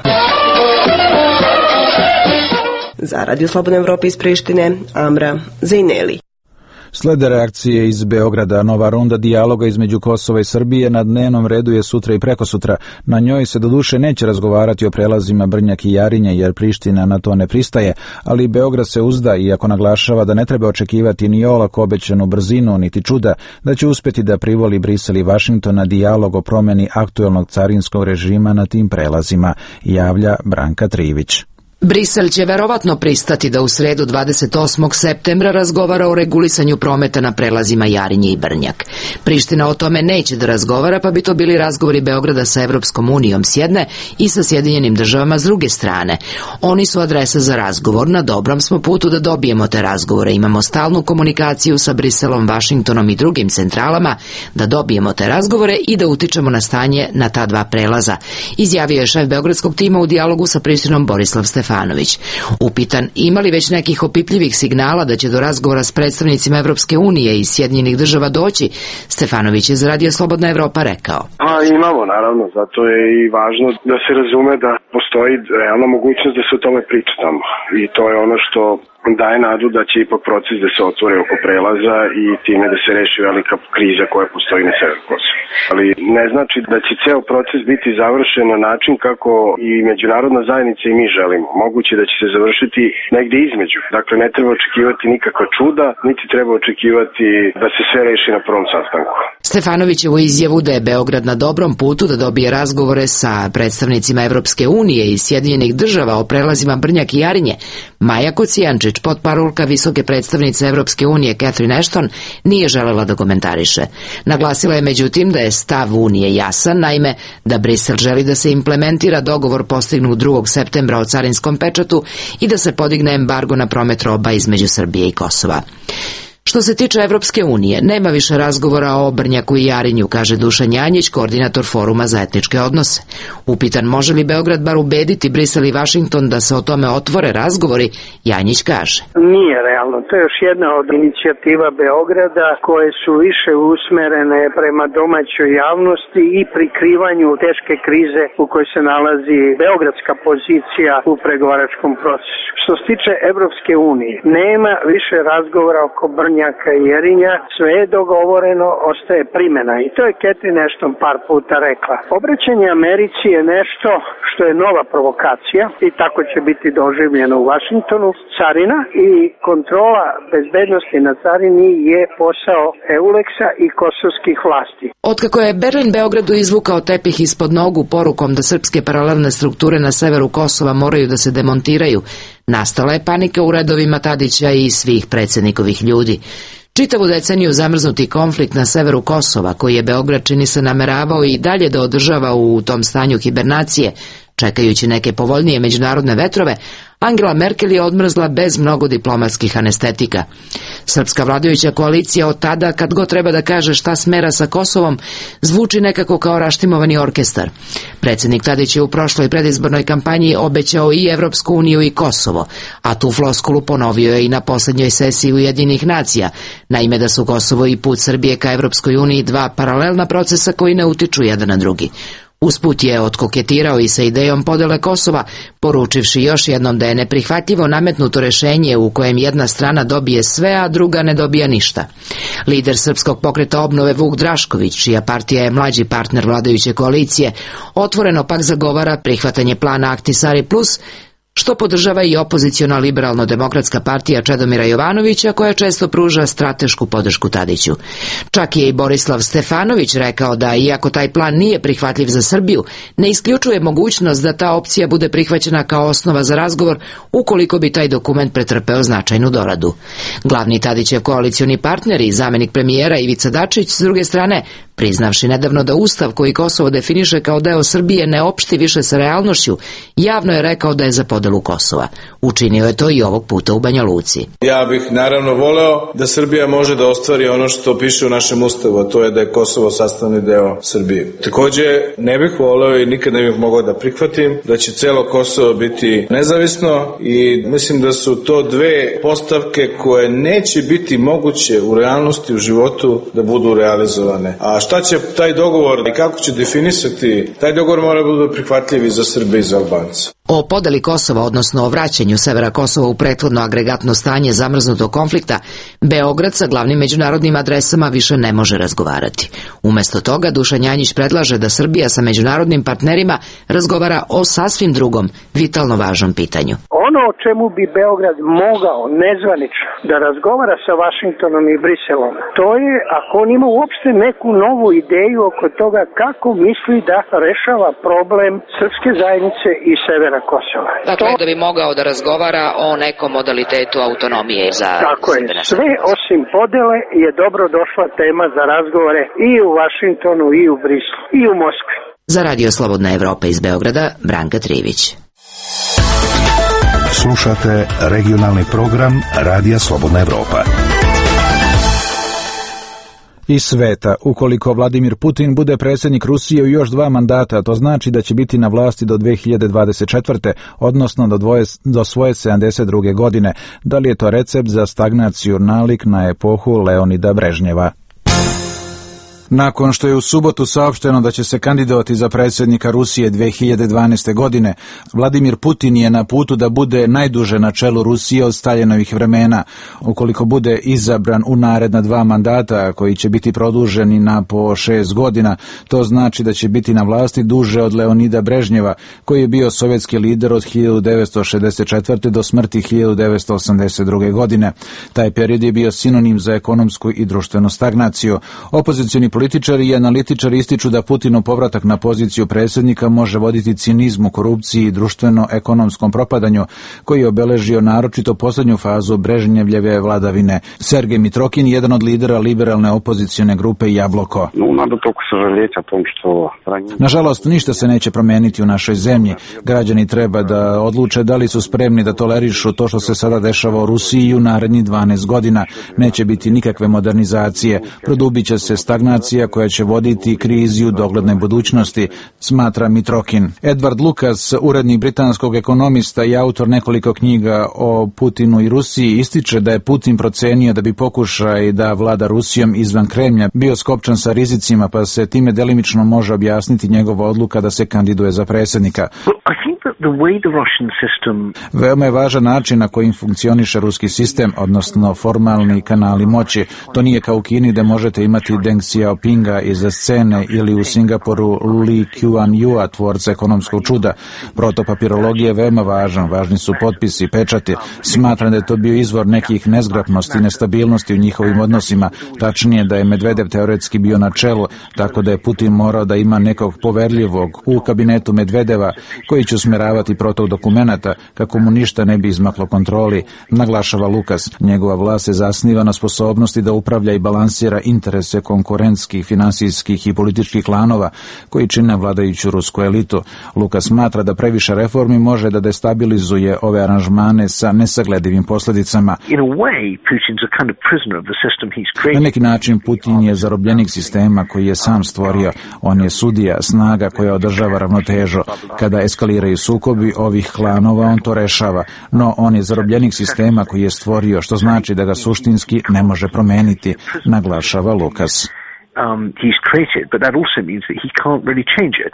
Za Radio Slobodna Evropa iz Prištine, Amra Zejneli. Slede reakcije iz Beograda. Nova runda dijaloga između Kosova i Srbije na dnevnom redu je sutra i prekosutra. Na njoj se doduše neće razgovarati o prelazima Brnjak i Jarinje, jer Priština na to ne pristaje, ali Beograd se uzda, iako naglašava da ne treba očekivati ni olako obećanu brzinu, niti čuda, da će uspjeti da privoli Brisel i Vašington na dijalog o promjeni aktuelnog carinskog režima na tim prelazima, javlja Branka Trivić. Brisel će verovatno pristati da u sredu dvadeset osmog septembra razgovara o regulisanju prometa na prelazima Jarinje i Brnjak. Priština o tome neće da razgovara, pa bi to bili razgovori Beograda sa Evropskom unijom s jedne i sa Sjedinjenim državama s druge strane. Oni su adresa za razgovor, na dobrom smo putu da dobijemo te razgovore, imamo stalnu komunikaciju sa Briselom, Vašingtonom i drugim centralama, da dobijemo te razgovore i da utičemo na stanje na ta dva prelaza, izjavio je šef beogradskog tima u dijalogu sa Prištinom Borislav Stefanović. Upitan ima li već nekih opipljivih signala da će do razgovora s predstavnicima Evropske unije i Sjedinjenih država doći, Stefanović je za Radio Slobodna Evropa rekao. Pa imamo, naravno, zato je i važno da se razume da postoji realna mogućnost da se o tome priča tamo. I to je ono što daje nadu da će ipak proces da se otvore oko prelaza i time da se reši velika kriza koja postoji na severu Kosova. Ali ne znači da će ceo proces biti završen na način kako i međunarodna zajednica i mi želimo. Moguće da će se završiti negde između. Dakle, ne treba očekivati nikakva čuda, niti treba očekivati da se sve reši na prvom sastanku. Stefanovićevu izjavu da je Beograd na dobrom putu da dobije razgovore sa predstavnicima Evropske unije i Sjedinjenih država o prelazima Brnjak i Jarinje, Maja Kocijančić, potparolka visoke predstavnice Evropske unije Catherine Ashton, nije želela da komentariše. Naglasila je međutim da je stav Unije jasan, naime da Brisel želi da se implementira dogovor postignut drugog septembra o carinskom pečatu i da se podigne embargo na promet roba između Srbije i Kosova. Što se tiče Evropske unije, nema više razgovora o Brnjaku i Jarinju, kaže Dušan Janjić, koordinator Foruma za etničke odnose. Upitan može li Beograd bar ubediti Brisel i Vašington da se o tome otvore razgovori, Janjić kaže. Nije realno, to je još jedna od inicijativa Beograda koje su više usmerene prema domaćoj javnosti i prikrivanju teške krize u kojoj se nalazi beogradska pozicija u pregovaračkom procesu. Što se tiče Evropske unije, nema više razgovora oko Brnjaka i Jarinja, sve je dogovoreno, ostaje primjena i to je Catherine Ashton par puta rekla. Obraćanje Americi je nešto što je nova provokacija i tako će biti doživljeno u Vašingtonu. Carina i kontrola bezbednosti na carini je posao Euleksa i kosovskih vlasti. Otkako je Berlin Beogradu izvukao tepih ispod nogu porukom da srpske paralelne strukture na severu Kosova moraju da se demontiraju, nastala je panika u redovima Tadića i svih predsjednikovih ljudi. Čitavu deceniju zamrznuti konflikt na severu Kosova, koji je Beograd čini se nameravao i dalje da održava u tom stanju hibernacije, čekajući neke povoljnije međunarodne vetrove, Angela Merkel je odmrzla bez mnogo diplomatskih anestetika. Srpska vladajuća koalicija od tada, kad god treba da kaže šta smera sa Kosovom, zvuči nekako kao raštimovani orkestar. Predsjednik Tadić je u prošloj predizbornoj kampanji obećao i Evropsku uniju i Kosovo, a tu floskulu ponovio je i na posljednjoj sesiji Ujedinjenih nacija, naime da su Kosovo i put Srbije ka Evropskoj uniji dva paralelna procesa koji ne utiču jedan na drugi. Usput je otkoketirao i sa idejom podele Kosova, poručivši još jednom da je neprihvatljivo nametnuto rješenje u kojem jedna strana dobije sve, a druga ne dobija ništa. Lider Srpskog pokreta obnove Vuk Drašković, čija partija je mlađi partner vladajuće koalicije, otvoreno pak zagovara prihvatanje plana Ahtisaari plus, što podržava i opoziciona liberalno-demokratska partija Čedomira Jovanovića, koja često pruža stratešku podršku Tadiću. Čak je i Borislav Stefanović rekao da, iako taj plan nije prihvatljiv za Srbiju, ne isključuje mogućnost da ta opcija bude prihvaćena kao osnova za razgovor ukoliko bi taj dokument pretrpeo značajnu doradu. Glavni Tadićev koalicioni partner i zamenik premijera Ivica Dačić, s druge strane, priznavši nedavno da Ustav koji Kosovo definiše kao deo Srbije ne opšti više sa realnošću, javno je rekao da je za podelu čelu Kosova. Učinio je to i ovog puta u Banja Luci. Ja bih naravno voleo da Srbija može da ostvari ono što piše u našem ustavu, a to je da je Kosovo sastavni deo Srbije. Takođe, ne bih voleo i nikad ne bih mogao da prihvatim da će celo Kosovo biti nezavisno i mislim da su to dve postavke koje neće biti moguće u realnosti, u životu da budu realizovane. A šta će taj dogovor i kako će definisati, taj dogovor mora biti prihvatljiv i za Srbe i za Albance. O podeli Kosova, odnosno o vraćanju severa Kosova u prethodno agregatno stanje zamrznutog konflikta, Beograd sa glavnim međunarodnim adresama više ne može razgovarati. Umesto toga, Dušan Janjić predlaže da Srbija sa međunarodnim partnerima razgovara o sasvim drugom, vitalno važnom pitanju. Ono o čemu bi Beograd mogao nezvanično da razgovara sa Vašingtonom i Briselom, to je ako on ima uopšte neku novu ideju oko toga kako misli da rešava problem srpske zajednice i severa Kosova. Dakle, to... da bi mogao da razgovara o nekom modalitetu autonomije za... Tako je, sve osim podele je dobro došla tema za razgovore i u Vašingtonu, i u Briselu, i u Moskvi. Za Radio Slobodna Evropa iz Beograda, Branka Trivić. Slušate regionalni program Radija Slobodna Evropa. Iz sveta, ukoliko Vladimir Putin bude predsjednik Rusije u još dva mandata, to znači da će biti na vlasti do dve hiljade dvadeset četvrte. odnosno do, dvoje, do svoje sedamdeset druge godine. Da li je to recept za stagnaciju, nalik na epohu Leonida Brežnjeva? Nakon što je u subotu saopšteno da će se kandidovati za predsjednika Rusije dve hiljade dvanaeste. godine, Vladimir Putin je na putu da bude najduže na čelu Rusije od Staljinovih vremena. Ukoliko bude izabran u naredna dva mandata, koji će biti produženi na po šest godina, to znači da će biti na vlasti duže od Leonida Brežnjeva, koji je bio sovjetski lider od hiljadu devetsto šezdeset četvrte. do smrti hiljadu devetsto osamdeset druge. godine. Taj period je bio sinonim za ekonomsku i društvenu stagnaciju. Opozicioni političari i analitičari ističu da Putinov povratak na poziciju predsjednika može voditi cinizmu, korupciji i društveno-ekonomskom propadanju, koji je obeležio naročito posljednju fazu Brežnjevljeve vladavine. Sergej Mitrokin, jedan od lidera liberalne opozicione grupe Jabloko. Nažalost, ništa se neće promijeniti u našoj zemlji. Građani treba da odluče da li su spremni da tolerišu to što se sada dešava u Rusiji u narednih dvanaest godina. Neće biti nikakve modernizacije. Produbit će se stagnacija koja će voditi krizi u doglednoj budućnosti, smatra Mitrokin. Edward Lucas, urednik britanskog ekonomista i autor nekoliko knjiga o Putinu i Rusiji, ističe da je Putin procenio da bi pokušaj da vlada Rusijom izvan Kremlja bio skopčan sa rizicima, pa se time delimično može objasniti njegova odluka da se kandiduje za predsjednika. Veoma je važan način na kojim funkcioniše ruski sistem, odnosno formalni kanali moći. To nije kao u Kini gde možete imati Deng Xiaopinga iza scene ili u Singapuru Lee Kuan Yewa, tvorca ekonomskog čuda. Protopapirologija je veoma važan, važni su potpisi, pečati. Smatram da je to bio izvor nekih nezgrapnosti i nestabilnosti u njihovim odnosima. Tačnije da je Medvedev teoretski bio na čelu, tako da je Putin morao da ima nekog poverljivog u kabinetu Medvedeva koji će usmjeravati protok dokumenata kako mu ništa ne bi izmaklo kontroli, naglašava Lukas. Njegova vlast se zasniva na sposobnosti da upravlja i balansira interese konkurentskih, finansijskih i političkih klanova koji čine vladajuću rusku elitu. Lukas smatra da previše reformi može da destabilizuje ove aranžmane sa nesagledivim posljedicama. Na neki način Putin je zarobljenik sistema koji je sam stvorio. On je sudija, snaga koja održava ravnotežu. Kada eskaliraju sukobi ovih klanova, on to rešava. No, on je zarobljenik sistema koji je stvorio, što znači da ga suštinski ne može promeniti, naglašava Lukas. Um, he's created, but that also means that he can't really change it.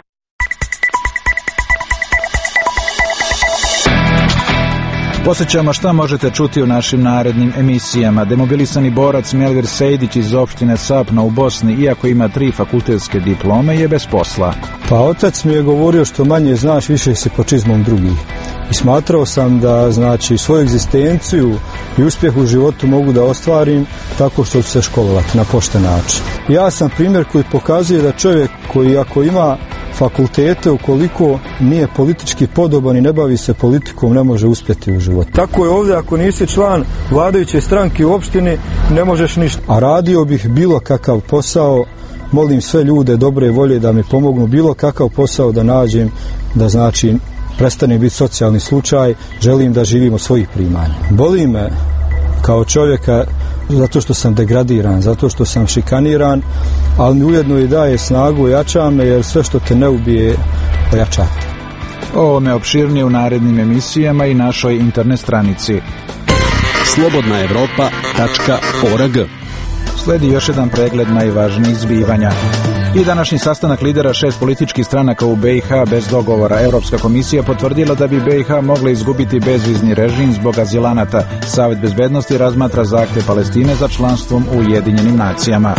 Posjećamo šta možete čuti u našim narednim emisijama. Demobilisani borac Melvir Sejdić iz opštine Sapna u Bosni, iako ima tri fakultetske diplome, je bez posla. Pa otac mi je govorio što manje znaš, više si pod čizmom drugih. I smatrao sam da znači svoju egzistenciju i uspjeh u životu mogu da ostvarim tako što ću se školovati na pošten način. Ja sam primjer koji pokazuje da čovjek koji ako ima fakultete, ukoliko nije politički podoban i ne bavi se politikom, ne može uspjeti u životu. Tako je ovdje, ako nisi član vladajuće stranke u opštini, ne možeš ništa. A radio bih bilo kakav posao, molim sve ljude dobre volje da mi pomognu bilo kakav posao da nađem, da znači prestane biti socijalni slučaj, želim da živim od svojih primanja. Boli me kao čovjeka zato što sam degradiran, zato što sam šikaniran, ali mi ujedno i daje snagu, jača me, jer sve što te ne ubije, ojača. O ovome opširnije u narednim emisijama i našoj internet stranici slobodna evropa tačka org. Sledi još jedan pregled najvažnijih zbivanja. I današnji sastanak lidera šest političkih stranaka u B i H bez dogovora. Europska komisija potvrdila da bi B i H mogla izgubiti bezvizni režim zbog azilanata. Savet bezbednosti razmatra zahtev Palestine za članstvom u Ujedinjenim nacijama.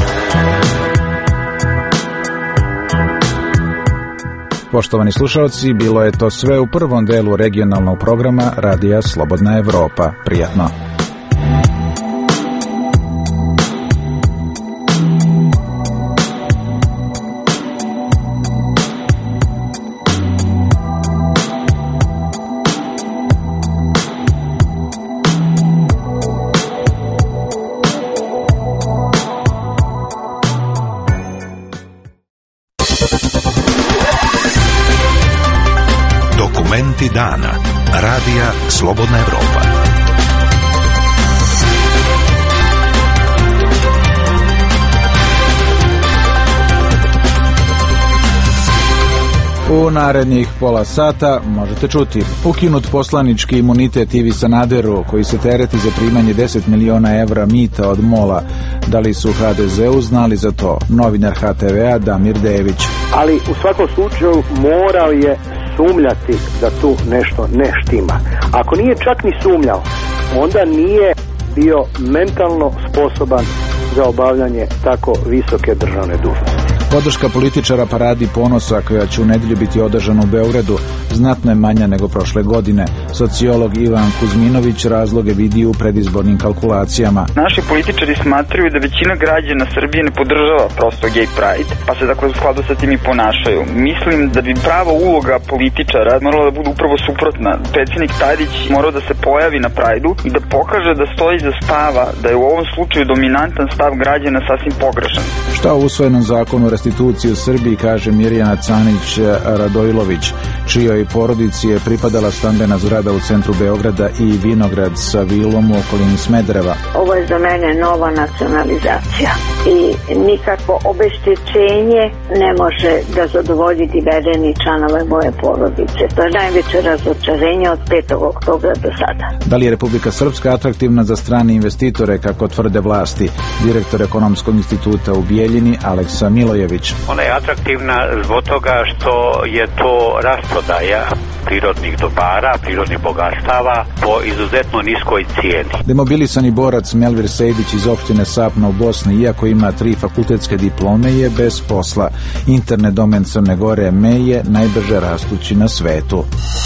Poštovani slušalci, bilo je to sve u prvom delu regionalnog programa Radija Slobodna Evropa. Prijatno. Dokumenti dana. Radija Slobodna Evropa. U narednih pola sata možete čuti: ukinut poslanički imunitet Ivi Sanaderu, koji se tereti za primanje deset miliona evra mita od mola. Da li su u H D Z-u znali za to? Novinar H T V-a Damir Dević. Ali u svakom slučaju morao je sumljati da tu nešto ne štima. Ako nije čak ni sumnjao, onda nije bio mentalno sposoban za obavljanje tako visoke državne dužnosti. Podrška političara Paradi ponosa, koja će u nedjelju biti održana u Beogradu, znatno je manja nego prošle godine. Sociolog Ivan Kuzminović razloge vidi u predizbornim kalkulacijama. Naši političari smatraju da većina građana Srbije ne podržava prosto gay pride, pa se dakle u skladu sa tim i ponašaju. Mislim da bi prava uloga političara morala da bude upravo suprotna. Predsjednik Tadić morao da se pojavi na Prideu i da pokaže da stoji za stava da je u ovom slučaju dominantan stav građana sasvim pogrešan. Šta u usvojenom zakonu restituciji u Srbiji kaže Mirjana Canić-Radojlović, čijoj porodici je pripadala stambena zgrada u centru Beograda i vinograd sa vilom u okolini Smedereva. Ovo je za mene nova nacionalizacija i nikakvo obeštećenje ne može da zadovolji divedeni članove moje porodice. To je najveće razočarenje od petog oktobra do sada. Da li je Republika Srpska atraktivna za strane investitore, kako tvrde vlasti? Direktor Ekonomskog instituta u Bijeljini Aleksa Milojević. Ona je atraktivna zbog toga što je to rasprodaja prirodnih dobara, prirodnih bogatstava po izuzetno niskoj cijeni. Demobilisani borac Melvir Sejdić iz opštine Sapna u Bosni, iako ima tri fakultetske diplome, je bez posla. Internet domen Crne Gore M E je najbrže rastući na svetu.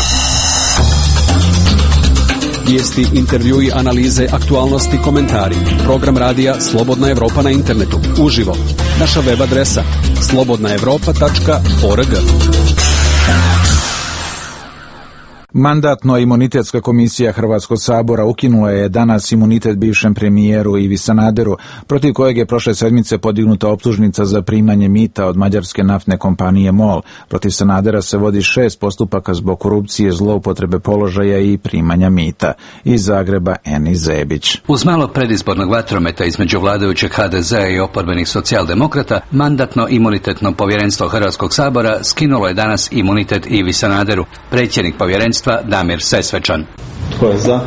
Vijesti, intervjui, analize, aktualnosti, komentari. Program radija Slobodna Evropa na internetu. Uživo. Naša web adresa slobodna evropa tačka org. Mandatno-imunitetska komisija Hrvatskog sabora ukinula je danas imunitet bivšem premijeru Ivi Sanaderu, protiv kojeg je prošle sedmice podignuta optužnica za primanje mita od mađarske naftne kompanije MOL. Protiv Sanadera se vodi šest postupaka zbog korupcije, zloupotrebe položaja i primanja mita. Iz Zagreba Eni Zebić. Uz malo predizbornog vatrometa između vladajućeg H D Z-a i oporbenih socijaldemokrata, mandatno-imunitetno povjerenstvo Hrvatskog sabora skinulo je danas imunitet Ivi Sanaderu. Predsjednik povjerenstva Damir Sesvečan. Tko je za?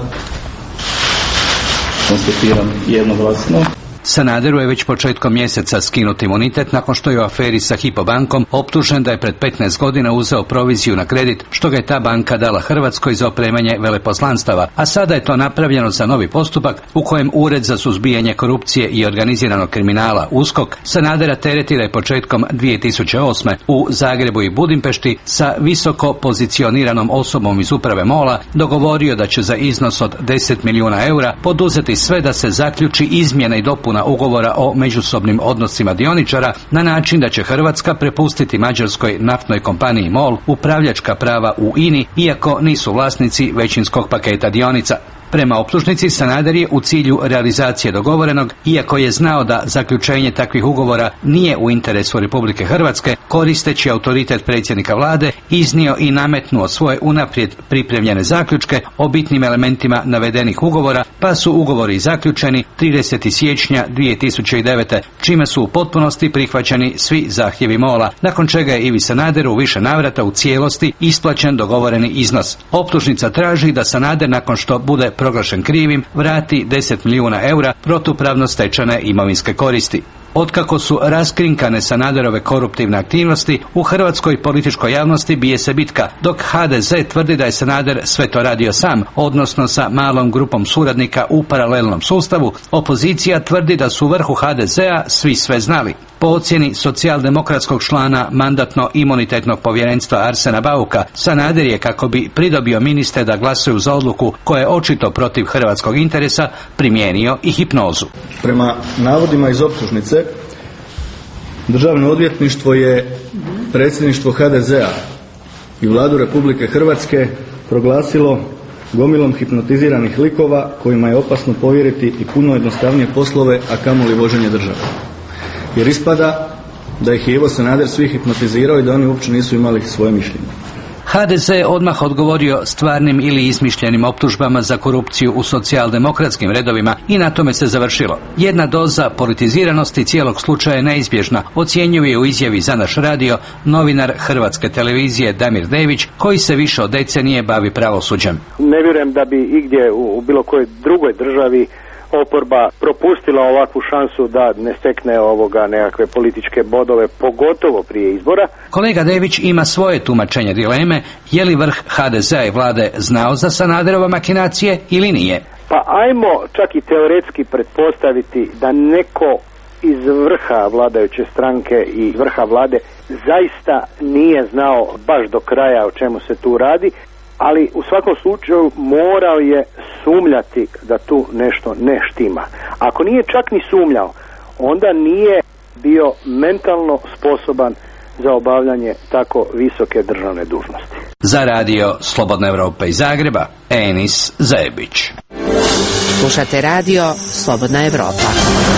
Konstatiram jednoglasno. Sanaderu je već početkom mjeseca skinut imunitet nakon što je u aferi sa Hypo bankom optužen da je pred petnaest godina uzeo proviziju na kredit, što ga je ta banka dala Hrvatskoj za opremanje veleposlanstava, a sada je to napravljeno za novi postupak u kojem Ured za suzbijanje korupcije i organiziranog kriminala USKOK Sanadera tereti da je početkom dvije tisuće osme u Zagrebu i Budimpešti sa visoko pozicioniranom osobom iz uprave MOL-a dogovorio da će za iznos od deset milijuna eura poduzeti sve da se zaključi izmjena i dopuna ugovora o međusobnim odnosima dioničara na način da će Hrvatska prepustiti mađarskoj naftnoj kompaniji MOL upravljačka prava u I N I, iako nisu vlasnici većinskog paketa dionica. Prema optužnici, Sanader je u cilju realizacije dogovorenog, iako je znao da zaključenje takvih ugovora nije u interesu Republike Hrvatske, koristeći autoritet predsjednika vlade, iznio i nametnuo svoje unaprijed pripremljene zaključke o bitnim elementima navedenih ugovora, pa su ugovori zaključeni tridesetog siječnja dvije tisuće devete. čime su u potpunosti prihvaćeni svi zahtjevi MOL-a, nakon čega je Ivi Sanaderu u više navrata u cijelosti isplaćen dogovoreni iznos. Optužnica traži da Sanader, nakon što bude proglašen krivim, vrati deset milijuna eura protupravno stečene imovinske koristi. Otkako su raskrinkane Sanaderove koruptivne aktivnosti, u hrvatskoj političkoj javnosti bije se bitka, dok ha de ze tvrdi da je Sanader sve to radio sam, odnosno sa malom grupom suradnika u paralelnom sustavu. Opozicija tvrdi da su u vrhu ha de zea svi sve znali. Po ocjeni socijaldemokratskog člana Mandatno-imunitetnog povjerenstva Arsena Bauka, Sanader je, kako bi pridobio ministre da glasuju za odluku koja je očito protiv hrvatskog interesa, primijenio i hipnozu. Prema navodima iz optužnice, Državno odvjetništvo je predsjedništvo ha de zea i Vladu Republike Hrvatske proglasilo gomilom hipnotiziranih likova kojima je opasno povjeriti i puno jednostavnije poslove, a kamoli voženje države. Jer ispada da ih je Ivo Sanader svih hipnotizirao i da oni uopće nisu imali svoje mišljenje. ha de ze je odmah odgovorio stvarnim ili izmišljenim optužbama za korupciju u socijaldemokratskim redovima i na tome se završilo. Jedna doza politiziranosti cijelog slučaja je neizbježna, ocjenjuje u izjavi za naš radio novinar Hrvatske televizije Damir Dević, koji se više od decenije bavi pravosuđem. Ne vjerujem da bi igdje u, u bilo kojoj drugoj državi oporba propustila ovakvu šansu da ne stekne ovoga nekakve političke bodove, pogotovo prije izbora. Kolega Dević ima svoje tumačenje dileme, je li vrh ha de zea i vlade znao za Sanaderove makinacije ili nije. Pa ajmo čak i teoretski pretpostaviti da neko iz vrha vladajuće stranke i vrha vlade zaista nije znao baš do kraja o čemu se tu radi, ali u svakom slučaju morao je sumnjati da tu nešto ne štima. Ako nije čak ni sumnjao, onda nije bio mentalno sposoban za obavljanje tako visoke državne dužnosti. Za radio Slobodna Evropa iz Zagreba, Enis Zebić. Slušate radio Slobodna Evropa.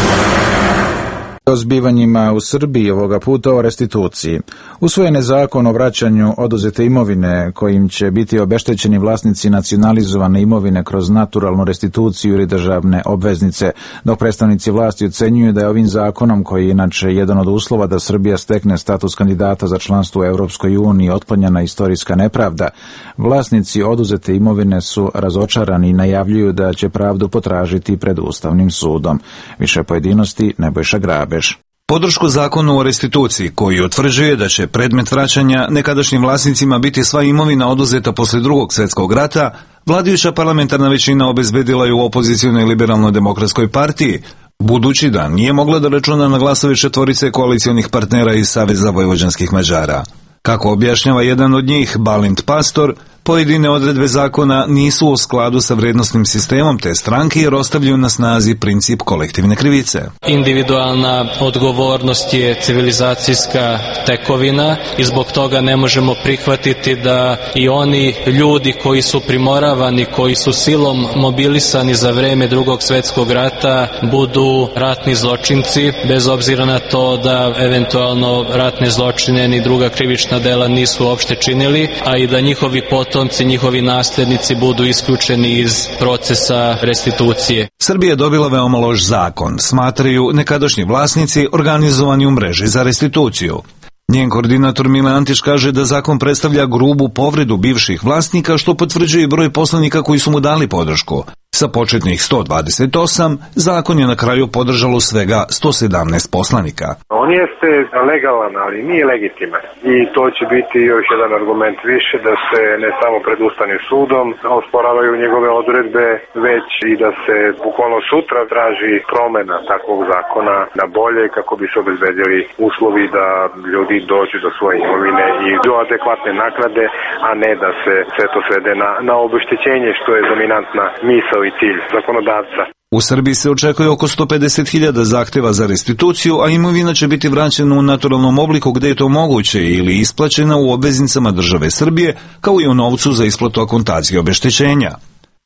O zbivanjima u Srbiji ovoga puta o restituciji. Usvojen je zakon o vraćanju oduzete imovine kojim će biti obeštećeni vlasnici nacionalizovane imovine kroz naturalnu restituciju ili državne obveznice, dok predstavnici vlasti ocenjuju da je ovim zakonom, koji je inače jedan od uslova da Srbija stekne status kandidata za članstvo u Europskoj uniji, otklonjena istorijska nepravda. Vlasnici oduzete imovine su razočarani i najavljuju da će pravdu potražiti pred Ustavnim sudom. Više pojedinosti Nebojša Grabe. Podršku zakonu o restituciji, koji utvrđuje da će predmet vraćanja nekadašnjim vlasnicima biti sva imovina oduzeta poslije Drugog svjetskog rata, vladajuća parlamentarna većina obezbedila je u opozicionoj liberalno-demokratskoj partiji, budući da nije mogla da računa na glasove četvorice koalicionih partnera iz Saveza vojvođanskih Mađara. Kako objašnjava jedan od njih, Balint Pastor, pojedine odredbe zakona nisu u skladu sa vrijednosnim sistemom te stranke jer ostavljaju na snazi princip kolektivne krivice. Individualna odgovornost je civilizacijska tekovina i zbog toga ne možemo prihvatiti da i oni ljudi koji su primoravani, koji su silom mobilisani za vreme Drugog svjetskog rata budu ratni zločinci, bez obzira na to da eventualno ratne zločine ni druga krivična dela nisu uopšte činili, a i da njihovi potomci, njihovi nasljednici budu isključeni iz procesa restitucije. Srbija je dobila veoma loš zakon, smatraju nekadašnji vlasnici organizovani u mreži za restituciju. Njen koordinator Mile Antić kaže da zakon predstavlja grubu povredu bivših vlasnika, što potvrđuje broj poslanika koji su mu dali podršku. Sa početnih sto dvadeset osam, zakon je na kraju podržalo svega sto sedamnaest poslanika. On jeste legalan, ali nije legitiman. I to će biti još jedan argument više da se ne samo pred Ustavnim sudom osporavaju njegove odredbe, već i da se bukvalno sutra traži promjena takvog zakona na bolje kako bi se obezbedili uslovi da ljudi dođu do svoje imovine i do adekvatne naknade, a ne da se sve to svede na, na obeštećenje, što je dominantna misao i cilj zakonodavca. U Srbiji se očekuje oko sto pedeset hiljada zahtjeva za restituciju, a imovina će biti vraćena u naturalnom obliku gdje je to moguće ili isplaćena u obveznicama države Srbije, kao i u novcu za isplatu akontacije obeštećenja.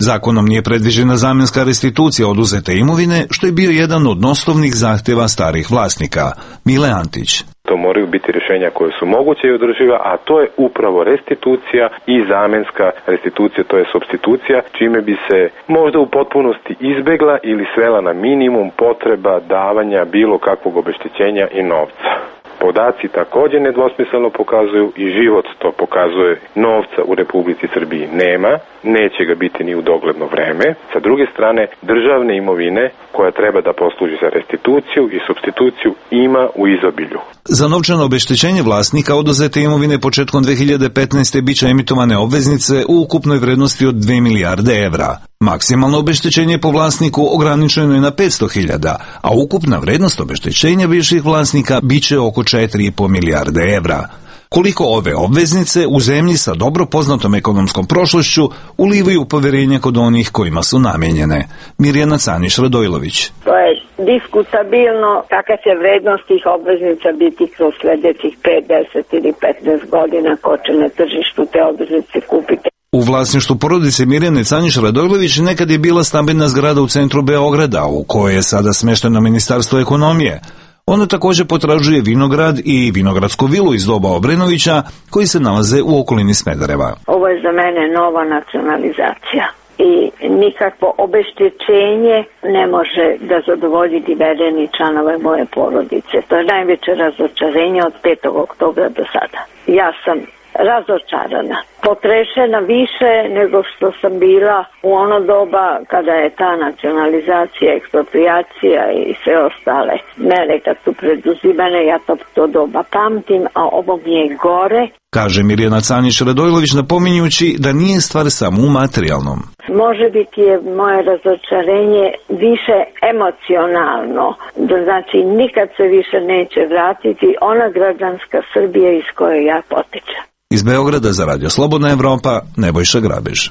Zakonom nije predviđena zamjenska restitucija oduzete imovine, što je bio jedan od osnovnih zahtjeva starih vlasnika. Mile Antić. To moraju biti rješenja koje su moguće i održiva, a to je upravo restitucija i zamjenska restitucija, to je supstitucija, čime bi se možda u potpunosti izbegla ili svela na minimum potreba davanja bilo kakvog obeštećenja i novca. Podaci također nedvosmisleno pokazuju i život to pokazuje, novca u Republici Srbiji nema, neće ga biti ni u dogledno vreme. Sa druge strane, državne imovine koja treba da posluži za restituciju i supstituciju ima u izobilju. Za novčano obeštećenje vlasnika oduzete imovine početkom dve hiljade petnaeste biće emitovane obveznice u ukupnoj vrednosti od dve milijarde evra. Maksimalno obeštećenje po vlasniku ograničeno je na petsto hiljada, a ukupna vrednost obeštećenja bivših vlasnika biće oko četiri i po milijarde evra. Koliko ove obveznice u zemlji sa dobro poznatom ekonomskom prošlošću ulivaju poverenje kod onih kojima su namijenjene. Mirjana Caniš-Radojlović. To je diskutabilno kakva će vrednost tih obveznica biti kroz sljedećih pet, deset ili petnaest godina, ko će na tržištu te obveznice kupiti. U vlasništvu porodice Mirjane Caniš-Radojlović nekad je bila stambena zgrada u centru Beograda, u kojoj je sada smešteno Ministarstvo ekonomije. Ona također potražuje vinograd i vinogradsku vilu iz doba Obrenovića, koji se nalaze u okolini Smedereva. Ovo je za mene nova nacionalizacija i nikakvo obeštećenje ne može da zadovolji divedeni članove moje porodice. To je najveće razočarenje od petog oktobra do sada. Ja sam razočarana, potrešena više nego što sam bila u ono doba kada je ta nacionalizacija, ekspropriacija i sve ostale mere kad su preduzimane, ja to, to doba pamtim, a ovo mi je gore. Kaže Mirjana Caniš-Radojlović, napominjući da nije stvar samo u materijalnom. Može biti je moje razočarenje više emocionalno, da znači nikad se više neće vratiti ona građanska Srbija iz koje ja potičem. Iz Beograda za Radio Slobodna Evropa, Nebojša Grabež.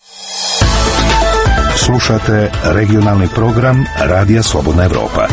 Slušate regionalni program Radija Slobodna Evropa.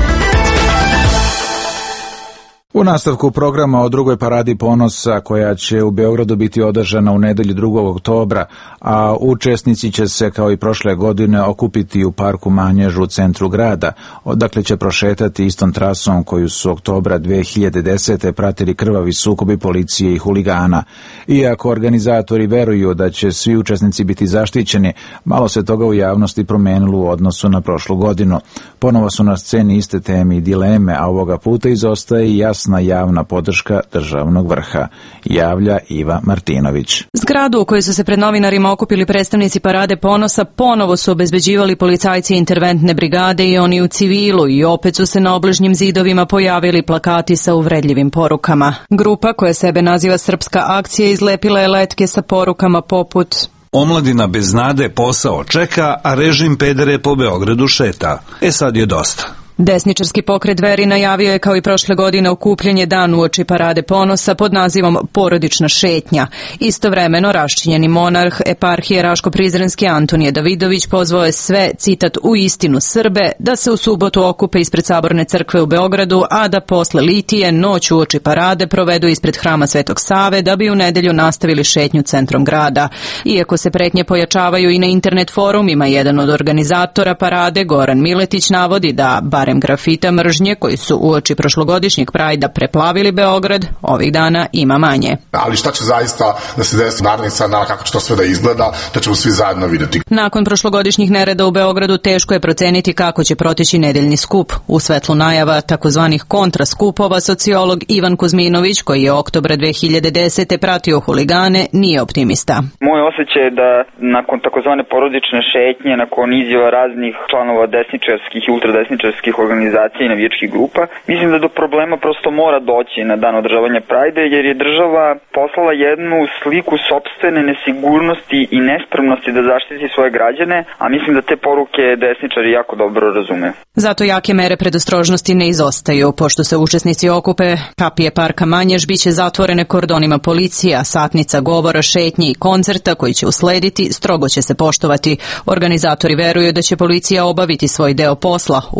U nastavku programa o drugoj paradi ponosa koja će u Beogradu biti održana u nedelju drugog oktobra, a učesnici će se kao i prošle godine okupiti u parku Manjež u centru grada, odakle će prošetati istom trasom koju su oktobra dve hiljade desete pratili krvavi sukobi policije i huligana. Iako organizatori veruju da će svi učesnici biti zaštićeni, malo se toga u javnosti promenilo u odnosu na prošlu godinu. Ponovo su na sceni iste teme i dileme, a ovoga puta izostaje i jasna javna podrška državnog vrha, javlja Iva Martinović. Zgradu u kojoj su se pred novinarima okupili predstavnici Parade ponosa ponovo su obezbeđivali policajci interventne brigade i oni u civilu i opet su se na obližnjim zidovima pojavili plakati sa uvredljivim porukama. Grupa koja sebe naziva Srpska akcija izlepila je letke sa porukama poput: Omladina bez nade posao čeka, a režim pedere po Beogradu šeta. E sad je dosta. Desničarski pokret Dveri najavio je kao i prošle godine okupljanje dan uoči Parade ponosa pod nazivom Porodična šetnja. Istovremeno raščinjeni monarh eparhije Raško-Prizrenski Antonije Davidović pozvao je sve, citat, u istinu Srbe, da se u subotu okupe ispred Saborne crkve u Beogradu, a da posle litije noć uoči Parade provedu ispred hrama Svetog Save, da bi u nedelju nastavili šetnju centrom grada. Iako se pretnje pojačavaju i na internet forumima, jedan od organizatora Parade, Goran Miletić, navodi da barem grafita mržnje koji su uoči prošlogodišnjeg Prajda preplavili Beograd, ovih dana ima manje. Ali šta će zaista da se desi narednih dana, kako će to sve da izgleda, to ćemo svi zajedno vidjeti. Nakon prošlogodišnjih nereda u Beogradu teško je proceniti kako će proteći nedeljni skup. U svetlu najava takozvanih kontraskupova sociolog Ivan Kuzminović, koji je oktobra dve hiljade desete pratio huligane, nije optimista. Moj osjećaj je da nakon takozvane porodične šetnje, nakon izjava raznih članova desničarskih i ultradesničarskih organizacija i navijačkih grupa, mislim da do problema prosto mora doći na dan održavanja Prajde, jer je država poslala jednu sliku sopstvene nesigurnosti i nespremnosti da zaštiti svoje građane, a mislim da te poruke desničari jako dobro razume. Zato jake mere predostrožnosti ne izostaju. Pošto se učesnici okupe, kapije parka Manjež biće zatvorene kordonima policija, satnica govora, šetnji i koncerta koji će uslediti strogo će se poštovati. Organizatori veruju da će policija obaviti svoj deo posla, uprkos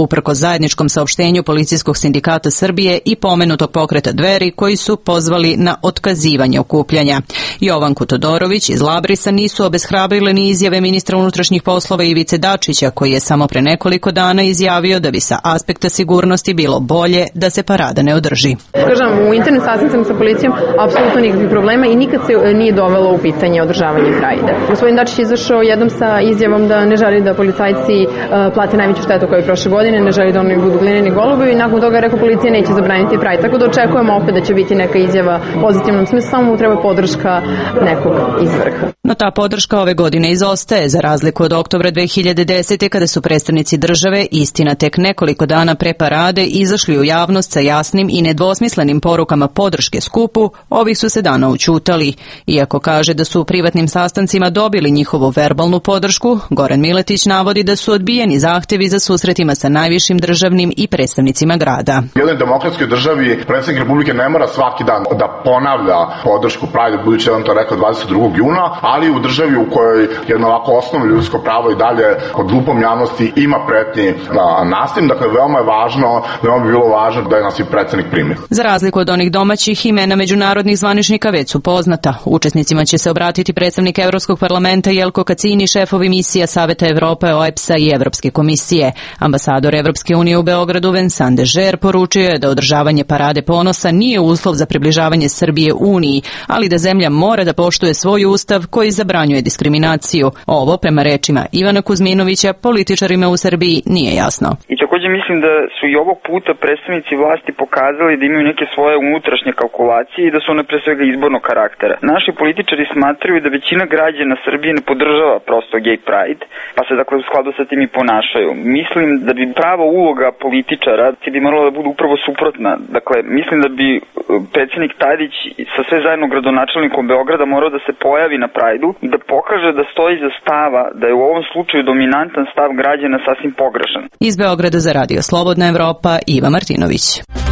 zajedničkom saopštenju Policijskog sindikata Srbije i pomenutog pokreta Dveri koji su pozvali na otkazivanje okupljanja. Jovanku Todorović iz Labrisa nisu obeshrabrile ni izjave ministra unutrašnjih poslova Ivice Dačića koji je samo pre nekoliko dana izjavio da bi sa aspekta sigurnosti bilo bolje da se parada ne održi. Kažem, u internet sastancima sa policijom apsolutno nikakvih problema i nikad se nije dovelo u pitanje održavanje Prajda. Gospodin Dačić je izašao jednom sa izjavom da ne želi da policajci uh, plate najveću štetu kao i prošle godine, ne želi da oni budu glineni golubovi i nakon toga je rekao policija neće zabraniti Prajd. Tako da očekujemo opet da će biti neka izjava u pozitivnom smislu, samo mu treba podrška nekog iz vrha. No ta podrška ove godine izostaje, za razliku od oktobra dve hiljade desete. kada su predstavnici države, istina tek nekoliko dana pre parade, izašli u javnost sa jasnim i nedvosmislenim porukama podrške skupu, ovih su se dana ućutali. Iako kaže da su u privatnim sastancima dobili njihovu verbalnu podršku, Goran Miletić navodi da su odbijeni zahtevi za susretima sa najvišim državnim i predstavnicima grada. U jednoj demokratskoj državi predsjednik Republike ne mora svaki dan da ponavlja podršku Prajdu, budući da on to rekao dvadeset drugog juna, ali u državi u kojoj jedno ovako osnovno ljudsko pravo i dalje pod lupom javnosti ima pretnji na nasiljem, dakle veoma je važno, veoma bi bilo važno da je nas i predsjednik primi. Za razliku od onih domaćih, imena međunarodnih zvaničnika već su poznata. Učesnicima će se obratiti predstavnik Evropskog parlamenta Jelko Kacini, šefovi misija Saveta Evrope, O E P S-a i Evropske komisije. Ambasador Evropske unije u Beogradu Vincent Dežer poručio je da održavanje parade ponosa nije uslov za približavanje Srbije Uniji, ali da zemlja mora da poštuje svoj ustav koji zabranjuje diskriminaciju. Ovo, prema rečima Ivana Kuzminovića, političarima u Srbiji nije jasno. I također mislim da su i ovog puta predstavnici vlasti pokazali da imaju neke svoje unutrašnje kalkulacije i da su one pre svega izbornog karaktera. Naši političari smatraju da većina građana Srbije ne podržava prosto gay pride, pa se dakle u skladu sa tim i ponašaju. Mislim da bi prava uloga političara bi morala da bude upravo suprotna. Dakle, mislim da bi predsjednik Tadić sa sve zajedno gradonačelnikom Beograda morao da se pojavi na Prajdu i da pokaže da stoji za stava da je u ovom slučaju dominantan stav građana sasvim pogrešan. Iz Beograda za Radio Slobodna Evropa, Iva Martinović.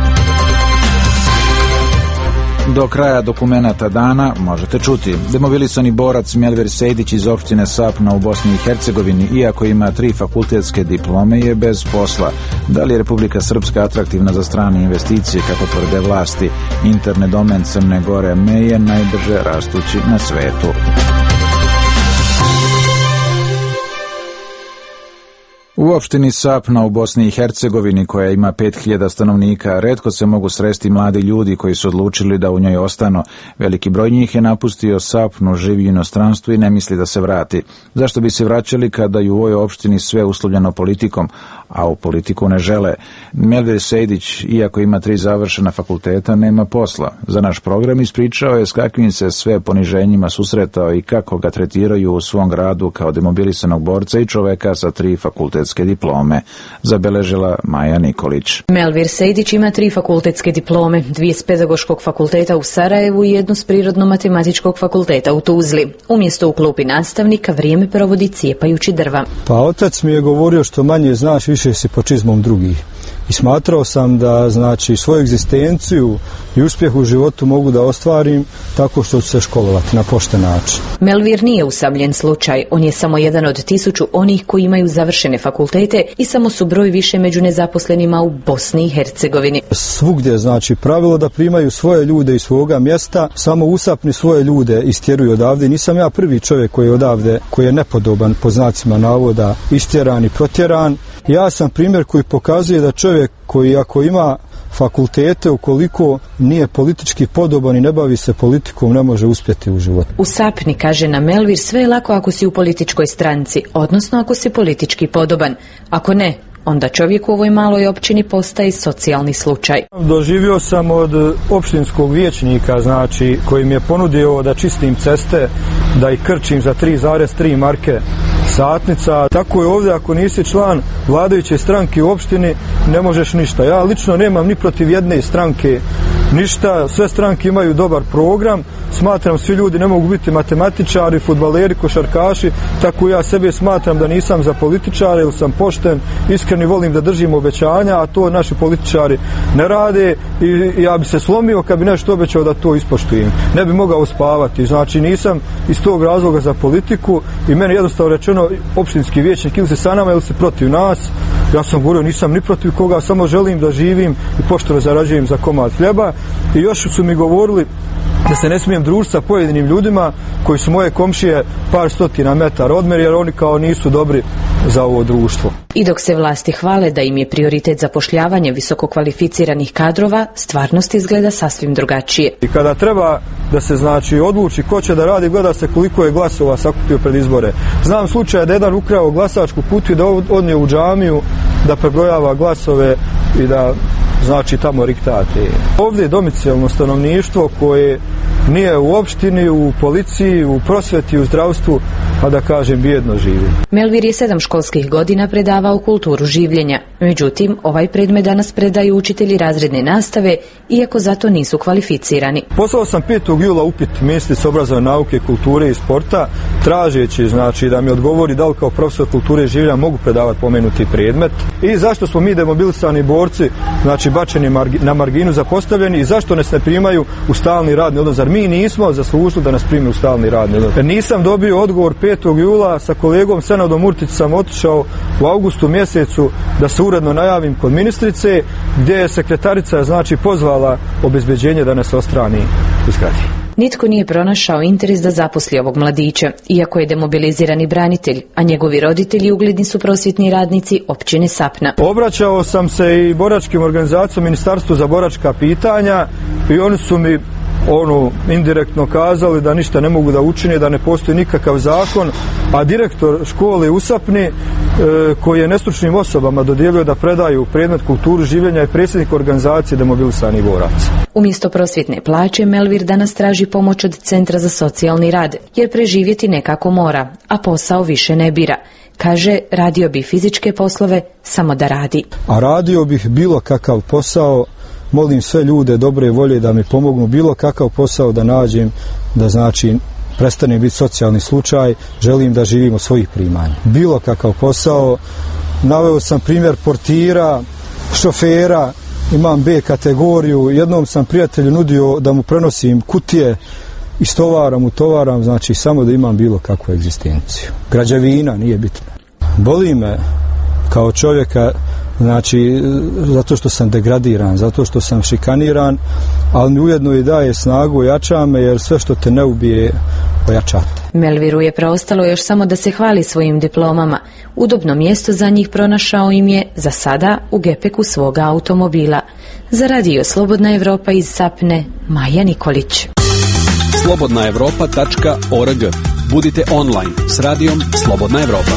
Do kraja dokumenata dana možete čuti. Demobilisani borac Melvir Sejdić iz opštine Sapna u Bosni i Hercegovini, iako ima tri fakultetske diplome, je bez posla. Da li je Republika Srpska atraktivna za strane investicije, kako tvrde vlasti? Internet domen Crne Gore je najbrže rastući na svetu. U opštini Sapna u Bosni i Hercegovini, koja ima pet hiljada stanovnika, retko se mogu sresti mladi ljudi koji su odlučili da u njoj ostanu. Veliki broj njih je napustio Sapnu, živi u inostranstvu i ne misli da se vrati. Zašto bi se vraćali kada je u ovoj opštini sve uslovljeno politikom, a u politiku ne žele? Melvir Sejdić, iako ima tri završena fakulteta, nema posla. Za naš program ispričao je s kakvim se sve poniženjima susretao i kako ga tretiraju u svom gradu kao demobilisanog borca i čoveka sa tri fakultetske diplome, zabeležila Maja Nikolić. Melvir Sejdić ima tri fakultetske diplome, dvije s pedagoškog fakulteta u Sarajevu i jednu s prirodno-matematičkog fakulteta u Tuzli. Umjesto u klupi nastavnika vrijeme provodi cijepajući drva. Pa otac mi je govorio što manje znaš, više si pod čizmom drugih. I smatrao sam da znači svoju egzistenciju i uspjeh u životu mogu da ostvarim tako što ću se školovati na pošten način. Melvir nije usamljen slučaj, on je samo jedan od tisuću onih koji imaju završene fakultete i samo su broj više među nezaposlenima u Bosni i Hercegovini. Svugdje znači pravilo da primaju svoje ljude iz svoga mjesta, samo usapni svoje ljude istjeruju odavde. Nisam ja prvi čovjek koji je odavde, koji je nepodoban po znacima navoda, istjeran i protjeran. Ja sam primjer koji pokazuje da čovjek koji ako ima fakultete, ukoliko nije politički podoban i ne bavi se politikom, ne može uspjeti u životu. U Sapni, kaže na Melvir, sve je lako ako si u političkoj stranci, odnosno ako si politički podoban. Ako ne, onda čovjek u ovoj maloj općini postaje socijalni slučaj. Doživio sam od opštinskog vijećnika, znači, koji mi je ponudio da čistim ceste, da ih krčim za tri zarez tri marke satnica. Tako je ovdje, ako nisi član vladajuće stranke u opštini, ne možeš ništa. Ja lično nemam ni protiv jedne stranke ništa, sve stranke imaju dobar program, smatram svi ljudi ne mogu biti matematičari, fudbaleri, košarkaši, tako ja sebe smatram da nisam za političare, ili sam pošten, iskreni, volim da držim obećanja, a to naši političari ne rade i ja bi se slomio kad bi nešto obećao da to ispoštujem. Ne bi mogao spavati, znači nisam iz tog razloga za politiku i meni jednostavno rečeno opštinski vijećnik ili se sa nama ili se protiv nas, Ja sam govorio, nisam ni protiv koga, samo želim da živim i pošteno zarađujem za komad hljeba. I još su mi govorili da se ne smijem družiti sa pojedinim ljudima koji su moje komšije par stotina metara od mene, jer oni kao nisu dobri za ovo društvo. I dok se vlasti hvale da im je prioritet zapošljavanje visoko kvalificiranih kadrova, stvarnost izgleda sasvim drugačije. I kada treba da se znači odluči ko će da radi, gleda se koliko je glasova sakupio pred izbore. Znam slučaj da jedan ukrao glasačku kutiju, da odnio u džamiju, da prebrojava glasove i da znači tamo riktate. Ovdje je domicilno stanovništvo koje nije u opštini, u policiji, u prosveti, u zdravstvu, a da kažem bijedno živi. Melvir je sedam školskih godina predavao kulturu življenja. Međutim, ovaj predmet danas predaju učitelji razredne nastave, iako za to nisu kvalificirani. Poslao sam petog jula upit ministrici obrazovne nauke, kulture i sporta, tražeći znači da mi odgovori da li kao profesor kulture i življenja mogu predavati pomenuti predmet i zašto smo mi demobilisani borci znači bačeni na marginu zapostavljeni i zašto nas ne primaju u stalni radni odnos. Zar mi nismo zaslužili da nas prime u stalni radni odnos? Nisam dobio odgovor petog jula, sa kolegom Senadom Murtić sam otišao u augustu mjesecu da se uredno najavim kod ministrice, gdje je sekretarica znači pozvala obezbeđenje da nas ostrani iz zgrade. Nitko nije pronašao interes da zaposli ovog mladića, iako je demobilizirani branitelj, a njegovi roditelji ugledni su prosvjetni radnici općine Sapna. Obraćao sam se i boračkim organizacijama, Ministarstvu za boračka pitanja, i oni su mi ono indirektno kazali da ništa ne mogu da učine, da ne postoji nikakav zakon, a direktor škole u Sapni e, koji je nestručnim osobama dodijelio da predaju predmet kulturu življenja, je predsjednik organizacije demobilisanih boraca. Umjesto prosvjetne plaće, Melvir danas traži pomoć od Centra za socijalni rad, jer preživjeti nekako mora, a posao više ne bira. Kaže, radio bi fizičke poslove samo da radi. A radio bih bilo kakav posao. Molim sve ljude dobre volje da mi pomognu bilo kakav posao da nađem, da znači prestane biti socijalni slučaj, želim da živim od svojih primanja. Bilo kakav posao, naveo sam primjer portira, šofera, imam B kategoriju, jednom sam prijatelju nudio da mu prenosim kutije, istovaram, utovaram, znači samo da imam bilo kakvu egzistenciju. Građevina nije bitna. Boli me kao čovjeka, znači zato što sam degradiran, zato što sam šikaniran, ali mi ujedno i daje snagu, jača me, jer sve što te ne ubije, ojačate. Melviru je preostalo još samo da se hvali svojim diplomama. Udobno mjesto za njih pronašao im je, za sada, u gepeku svoga automobila. Za radio Slobodna Evropa iz Sapne, Maja Nikolić. slobodna evropa tačka org. Budite online s radijom Slobodna Evropa.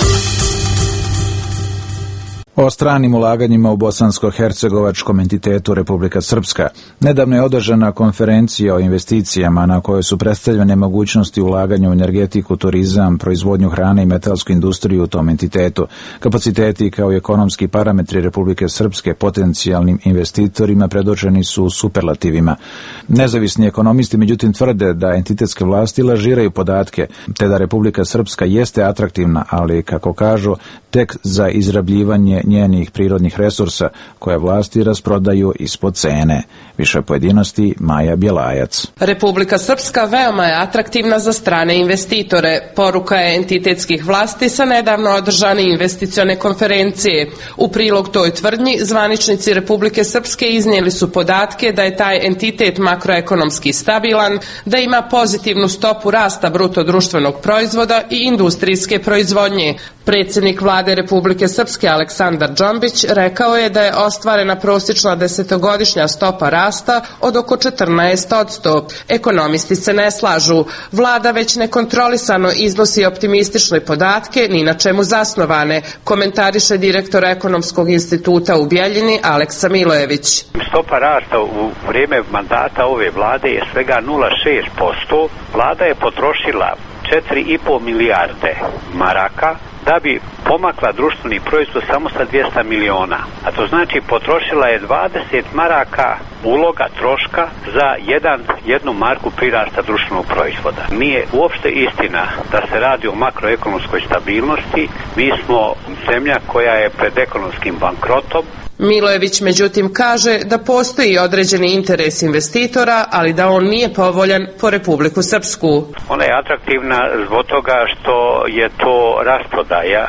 O stranim ulaganjima u bosansko-hercegovačkom entitetu Republika Srpska. Nedavno je održana konferencija o investicijama na kojoj su predstavljene mogućnosti ulaganja u energetiku, turizam, proizvodnju hrane i metalsku industriju u tom entitetu. Kapaciteti kao i ekonomski parametri Republike Srpske potencijalnim investitorima predočeni su superlativima. Nezavisni ekonomisti međutim tvrde da entitetske vlasti lažiraju podatke, te da Republika Srpska jeste atraktivna, ali kako kažu, tek za izrabljivanje njenih prirodnih resursa koje vlasti rasprodaju ispod cene. Više pojedinosti Maja Bjelajac. Republika Srpska veoma je atraktivna za strane investitore. Poruka je entitetskih vlasti sa nedavno održane investicione konferencije. U prilog toj tvrdnji zvaničnici Republike Srpske iznijeli su podatke da je taj entitet makroekonomski stabilan, da ima pozitivnu stopu rasta bruto društvenog proizvoda i industrijske proizvodnje. Predsjednik vlade Republike Srpske Aleksandar Džambić rekao je da je ostvarena prosječna desetogodišnja stopa rasta od oko četrnaest posto. Ekonomisti se ne slažu. Vlada već nekontrolisano iznosi optimistične podatke, ni na čemu zasnovane, komentariše direktor Ekonomskog instituta u Bjeljini Aleksa Milojević. Stopa rasta u vrijeme mandata ove vlade je svega nula zarez šest posto. Vlada je potrošila četiri i po milijarde maraka da bi pomakla društveni proizvod samo sa dvjesto miliona. A to znači potrošila je dvadeset maraka uloga troška za jedan, jednu marku prirasta društvenog proizvoda. Nije uopšte istina da se radi o makroekonomskoj stabilnosti. Mi smo zemlja koja je pred ekonomskim bankrotom. Milojević međutim kaže da postoji određeni interes investitora, ali da on nije povoljan po Republiku Srpsku. Ona je atraktivna zbog toga što je to rasprodaja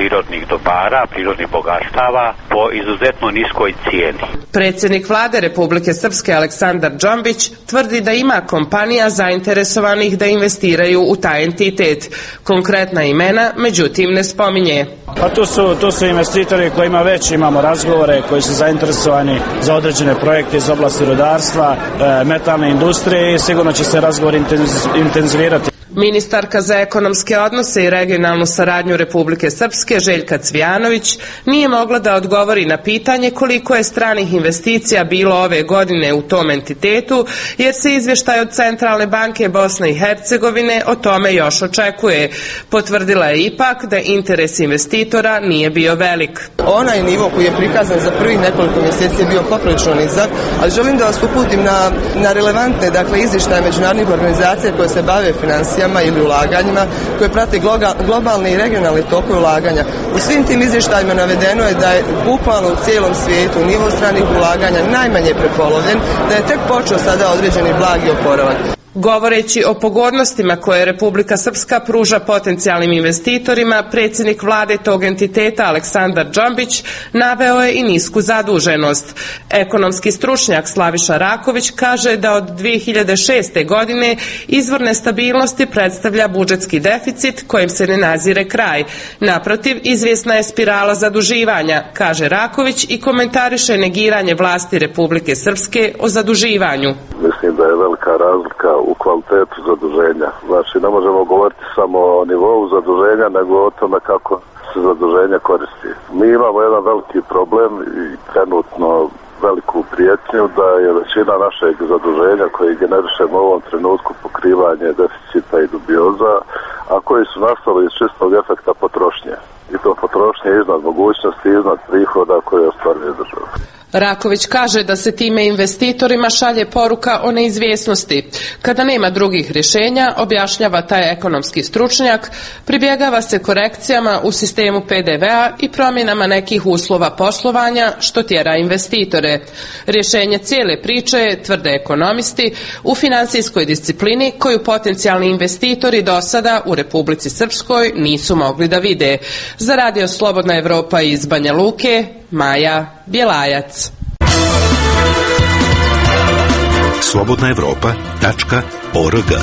prirodnih dobara, prirodnih bogatstava po izuzetno niskoj cijeni. Predsjednik vlade Republike Srpske Aleksandar Džambić tvrdi da ima kompanija zainteresovanih da investiraju u taj entitet. Konkretna imena, međutim, ne spominje. Pa tu su, tu su investitori kojima već imamo razgovore, koji su zainteresovani za određene projekte iz oblasti rudarstva, e, metalne industrije i sigurno će se razgovor intenz, intenzivirati. Ministarka za ekonomske odnose i regionalnu saradnju Republike Srpske Željka Cvijanović nije mogla da odgovori na pitanje koliko je stranih investicija bilo ove godine u tom entitetu, jer se izvještaj od Centralne banke Bosne i Hercegovine o tome još očekuje. Potvrdila je ipak da interes investitora nije bio velik. Onaj nivo koji je prikazan za prvih nekoliko mjeseci je bio poprilično nizak, ali želim da vas uputim na, na relevantne dakle, izvještaje međunarodnih organizacija koje se bave financijama ili ulaganjima, koje prate globalne i regionalne tokove ulaganja. U svim tim izvještajima navedeno je da je bukvalno u cijelom svijetu nivo stranih ulaganja najmanje prepolovljen, da je tek počeo sada određeni blagi oporavak. Govoreći o pogodnostima koje Republika Srpska pruža potencijalnim investitorima, predsjednik vlade tog entiteta Aleksandar Džambić naveo je i nisku zaduženost. Ekonomski stručnjak Slaviša Raković kaže da od dvije hiljade šeste. godine izvor nestabilnosti predstavlja budžetski deficit kojim se ne nazire kraj. Naprotiv, izvjesna je spirala zaduživanja, kaže Raković i komentariše negiranje vlasti Republike Srpske o zaduživanju. Mislim da je velika razlika u kvalitetu zaduženja. Znači, ne možemo govoriti samo o nivou zaduženja, nego o tome kako se zaduženje koristi. Mi imamo jedan veliki problem i trenutno veliku prijetnju da je većina našeg zaduženja koji generišemo u ovom trenutku pokrivanje deficita i dubioza, a koji su nastali iz čistog efekta potrošnje. I to potrošnje iznad mogućnosti, iznad prihoda koje ostvaruje država. Raković kaže da se time investitorima šalje poruka o neizvjesnosti. Kada nema drugih rješenja, objašnjava taj ekonomski stručnjak, pribjegava se korekcijama u sistemu P D V-a i promjenama nekih uslova poslovanja, što tjera investitore. Rješenje cijele priče je, tvrde ekonomisti, u financijskoj disciplini koju potencijalni investitori do sada u Republici Srpskoj nisu mogli da vide. Za Radio Slobodna Evropa iz Banja Luke, Maja Bjelajac. slobodna evropa tačka org.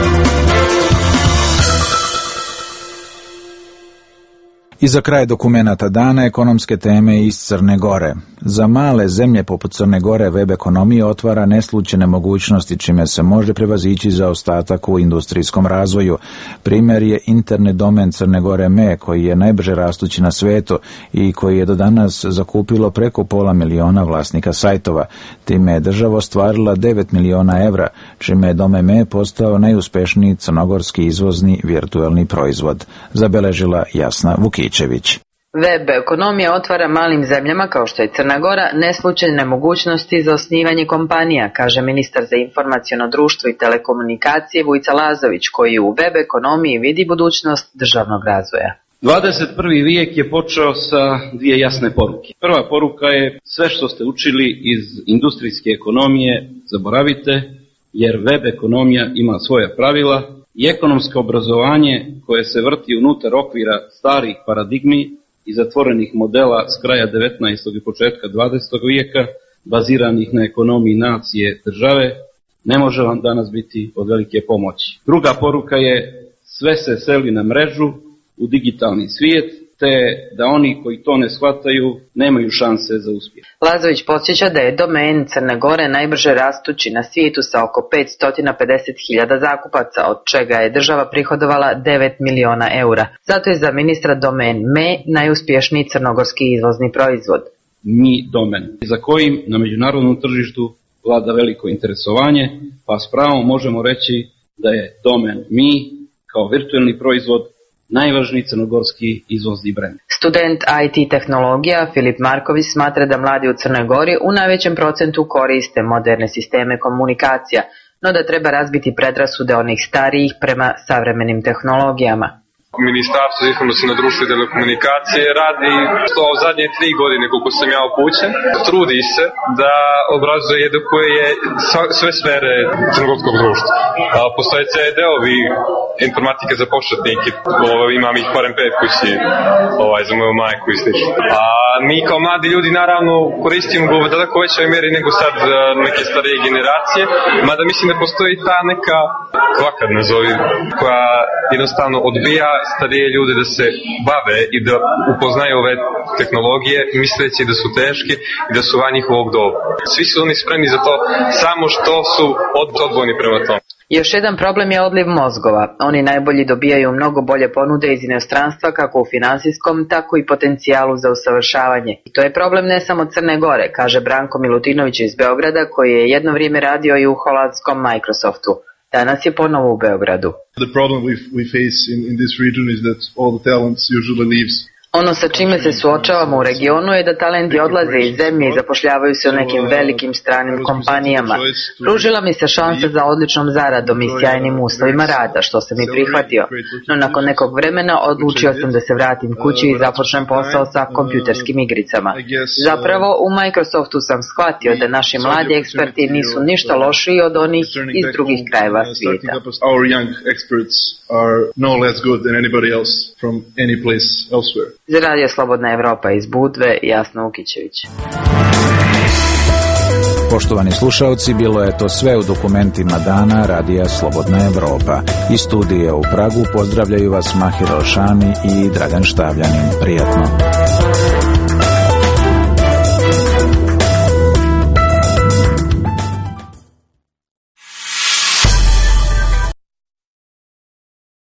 I za kraj dokumenata dana ekonomske teme iz Crne Gore. Za male zemlje poput Crne Gore web ekonomija otvara neslućene mogućnosti čime se može prevazići zaostatak u industrijskom razvoju. Primjer je internet domen Crne Gore M E koji je najbrže rastući na svetu i koji je do danas zakupilo preko pola miliona vlasnika sajtova. Time je država ostvarila devet miliona evra, čime je domen M E postao najuspešniji crnogorski izvozni virtualni proizvod, zabeležila Jasna Vukićević. Web ekonomija otvara malim zemljama kao što je Crna Gora neslućene mogućnosti za osnivanje kompanija, kaže ministar za informaciono društvo i telekomunikacije Vujca Lazović, koji u web ekonomiji vidi budućnost državnog razvoja. dvadeset prvi vijek je počeo sa dvije jasne poruke. Prva poruka je sve što ste učili iz industrijske ekonomije zaboravite, jer web ekonomija ima svoja pravila i ekonomsko obrazovanje koje se vrti unutar okvira starih paradigmi i zatvorenih modela s kraja devetnaestog i početka dvadesetog vijeka, baziranih na ekonomiji nacije države, ne može vam danas biti od velike pomoći. Druga poruka je sve se seli na mrežu, u digitalni svijet, te da oni koji to ne shvataju nemaju šanse za uspjeh. Lazović podsjeća da je domen Crne Gore najbrže rastući na svijetu sa oko petsto pedeset hiljada zakupaca, od čega je država prihodovala devet miliona eura. Zato je za ministra domen M E najuspješniji crnogorski izvozni proizvod. Mi domen, za kojim na međunarodnom tržištu vlada veliko interesovanje, pa s pravom možemo reći da je domen Mi kao virtualni proizvod najvažniji crnogorski izvozni brend. Student I T tehnologija Filip Marković smatra da mladi u Crnoj Gori u najvećem procentu koriste moderne sisteme komunikacija, no da treba razbiti predrasude onih starijih prema savremenim tehnologijama. Ministarstvo za informacijne društvo i telekomunikacije radi to u zadnje tri godine koliko sam ja upućen. Trudi se da obrazuje i edukuje sve sfere crnogorskog društva. Postoje C E D-ovi informatike za početnike, imam ih barem pet kući ovaj, za moju majku i slično. A mi kao mladi ljudi naravno koristimo ga u daleko većoj mjeri nego sad neke starije generacije, mada mislim da postoji ta neka kvaka, nazovi, koja jednostavno odbija starije ljude da se bave i da upoznaju ove tehnologije misleći da su teški i da su van njihovog doba. Svi su oni spremni za to, samo što su odbojni prema tome. Još jedan problem je odliv mozgova. Oni najbolji dobijaju mnogo bolje ponude iz inostranstva kako u finansijskom, tako i potencijalu za usavršavanje. I to je problem ne samo Crne Gore, kaže Branko Milutinović iz Beograda, koji je jedno vrijeme radio i u holandskom Microsoftu. Danas je ponovo u Beogradu. The problem we, we face in, in this region is that all the talents usually leaves. Ono sa čime se suočavamo u regionu je da talenti odlaze iz zemlje i zapošljavaju se u nekim velikim stranim kompanijama. Pružila mi se šansa za odličnom zaradom i sjajnim uslovima rada, što sam i prihvatio. No nakon nekog vremena odlučio sam da se vratim kući i započnem posao sa kompjuterskim igricama. Zapravo u Microsoftu sam shvatio da naši mladi eksperti nisu ništa lošiji od onih iz drugih krajeva svijeta. Za Radio Slobodna Evropa iz Budve, Jasna Ukićević. Poštovani slušaoci, bilo je to sve u dokumentima dana Radija Slobodna Evropa. Iz studija u Pragu pozdravljaju vas Mahir Alšami i Dragan Štavljanin. Prijatno.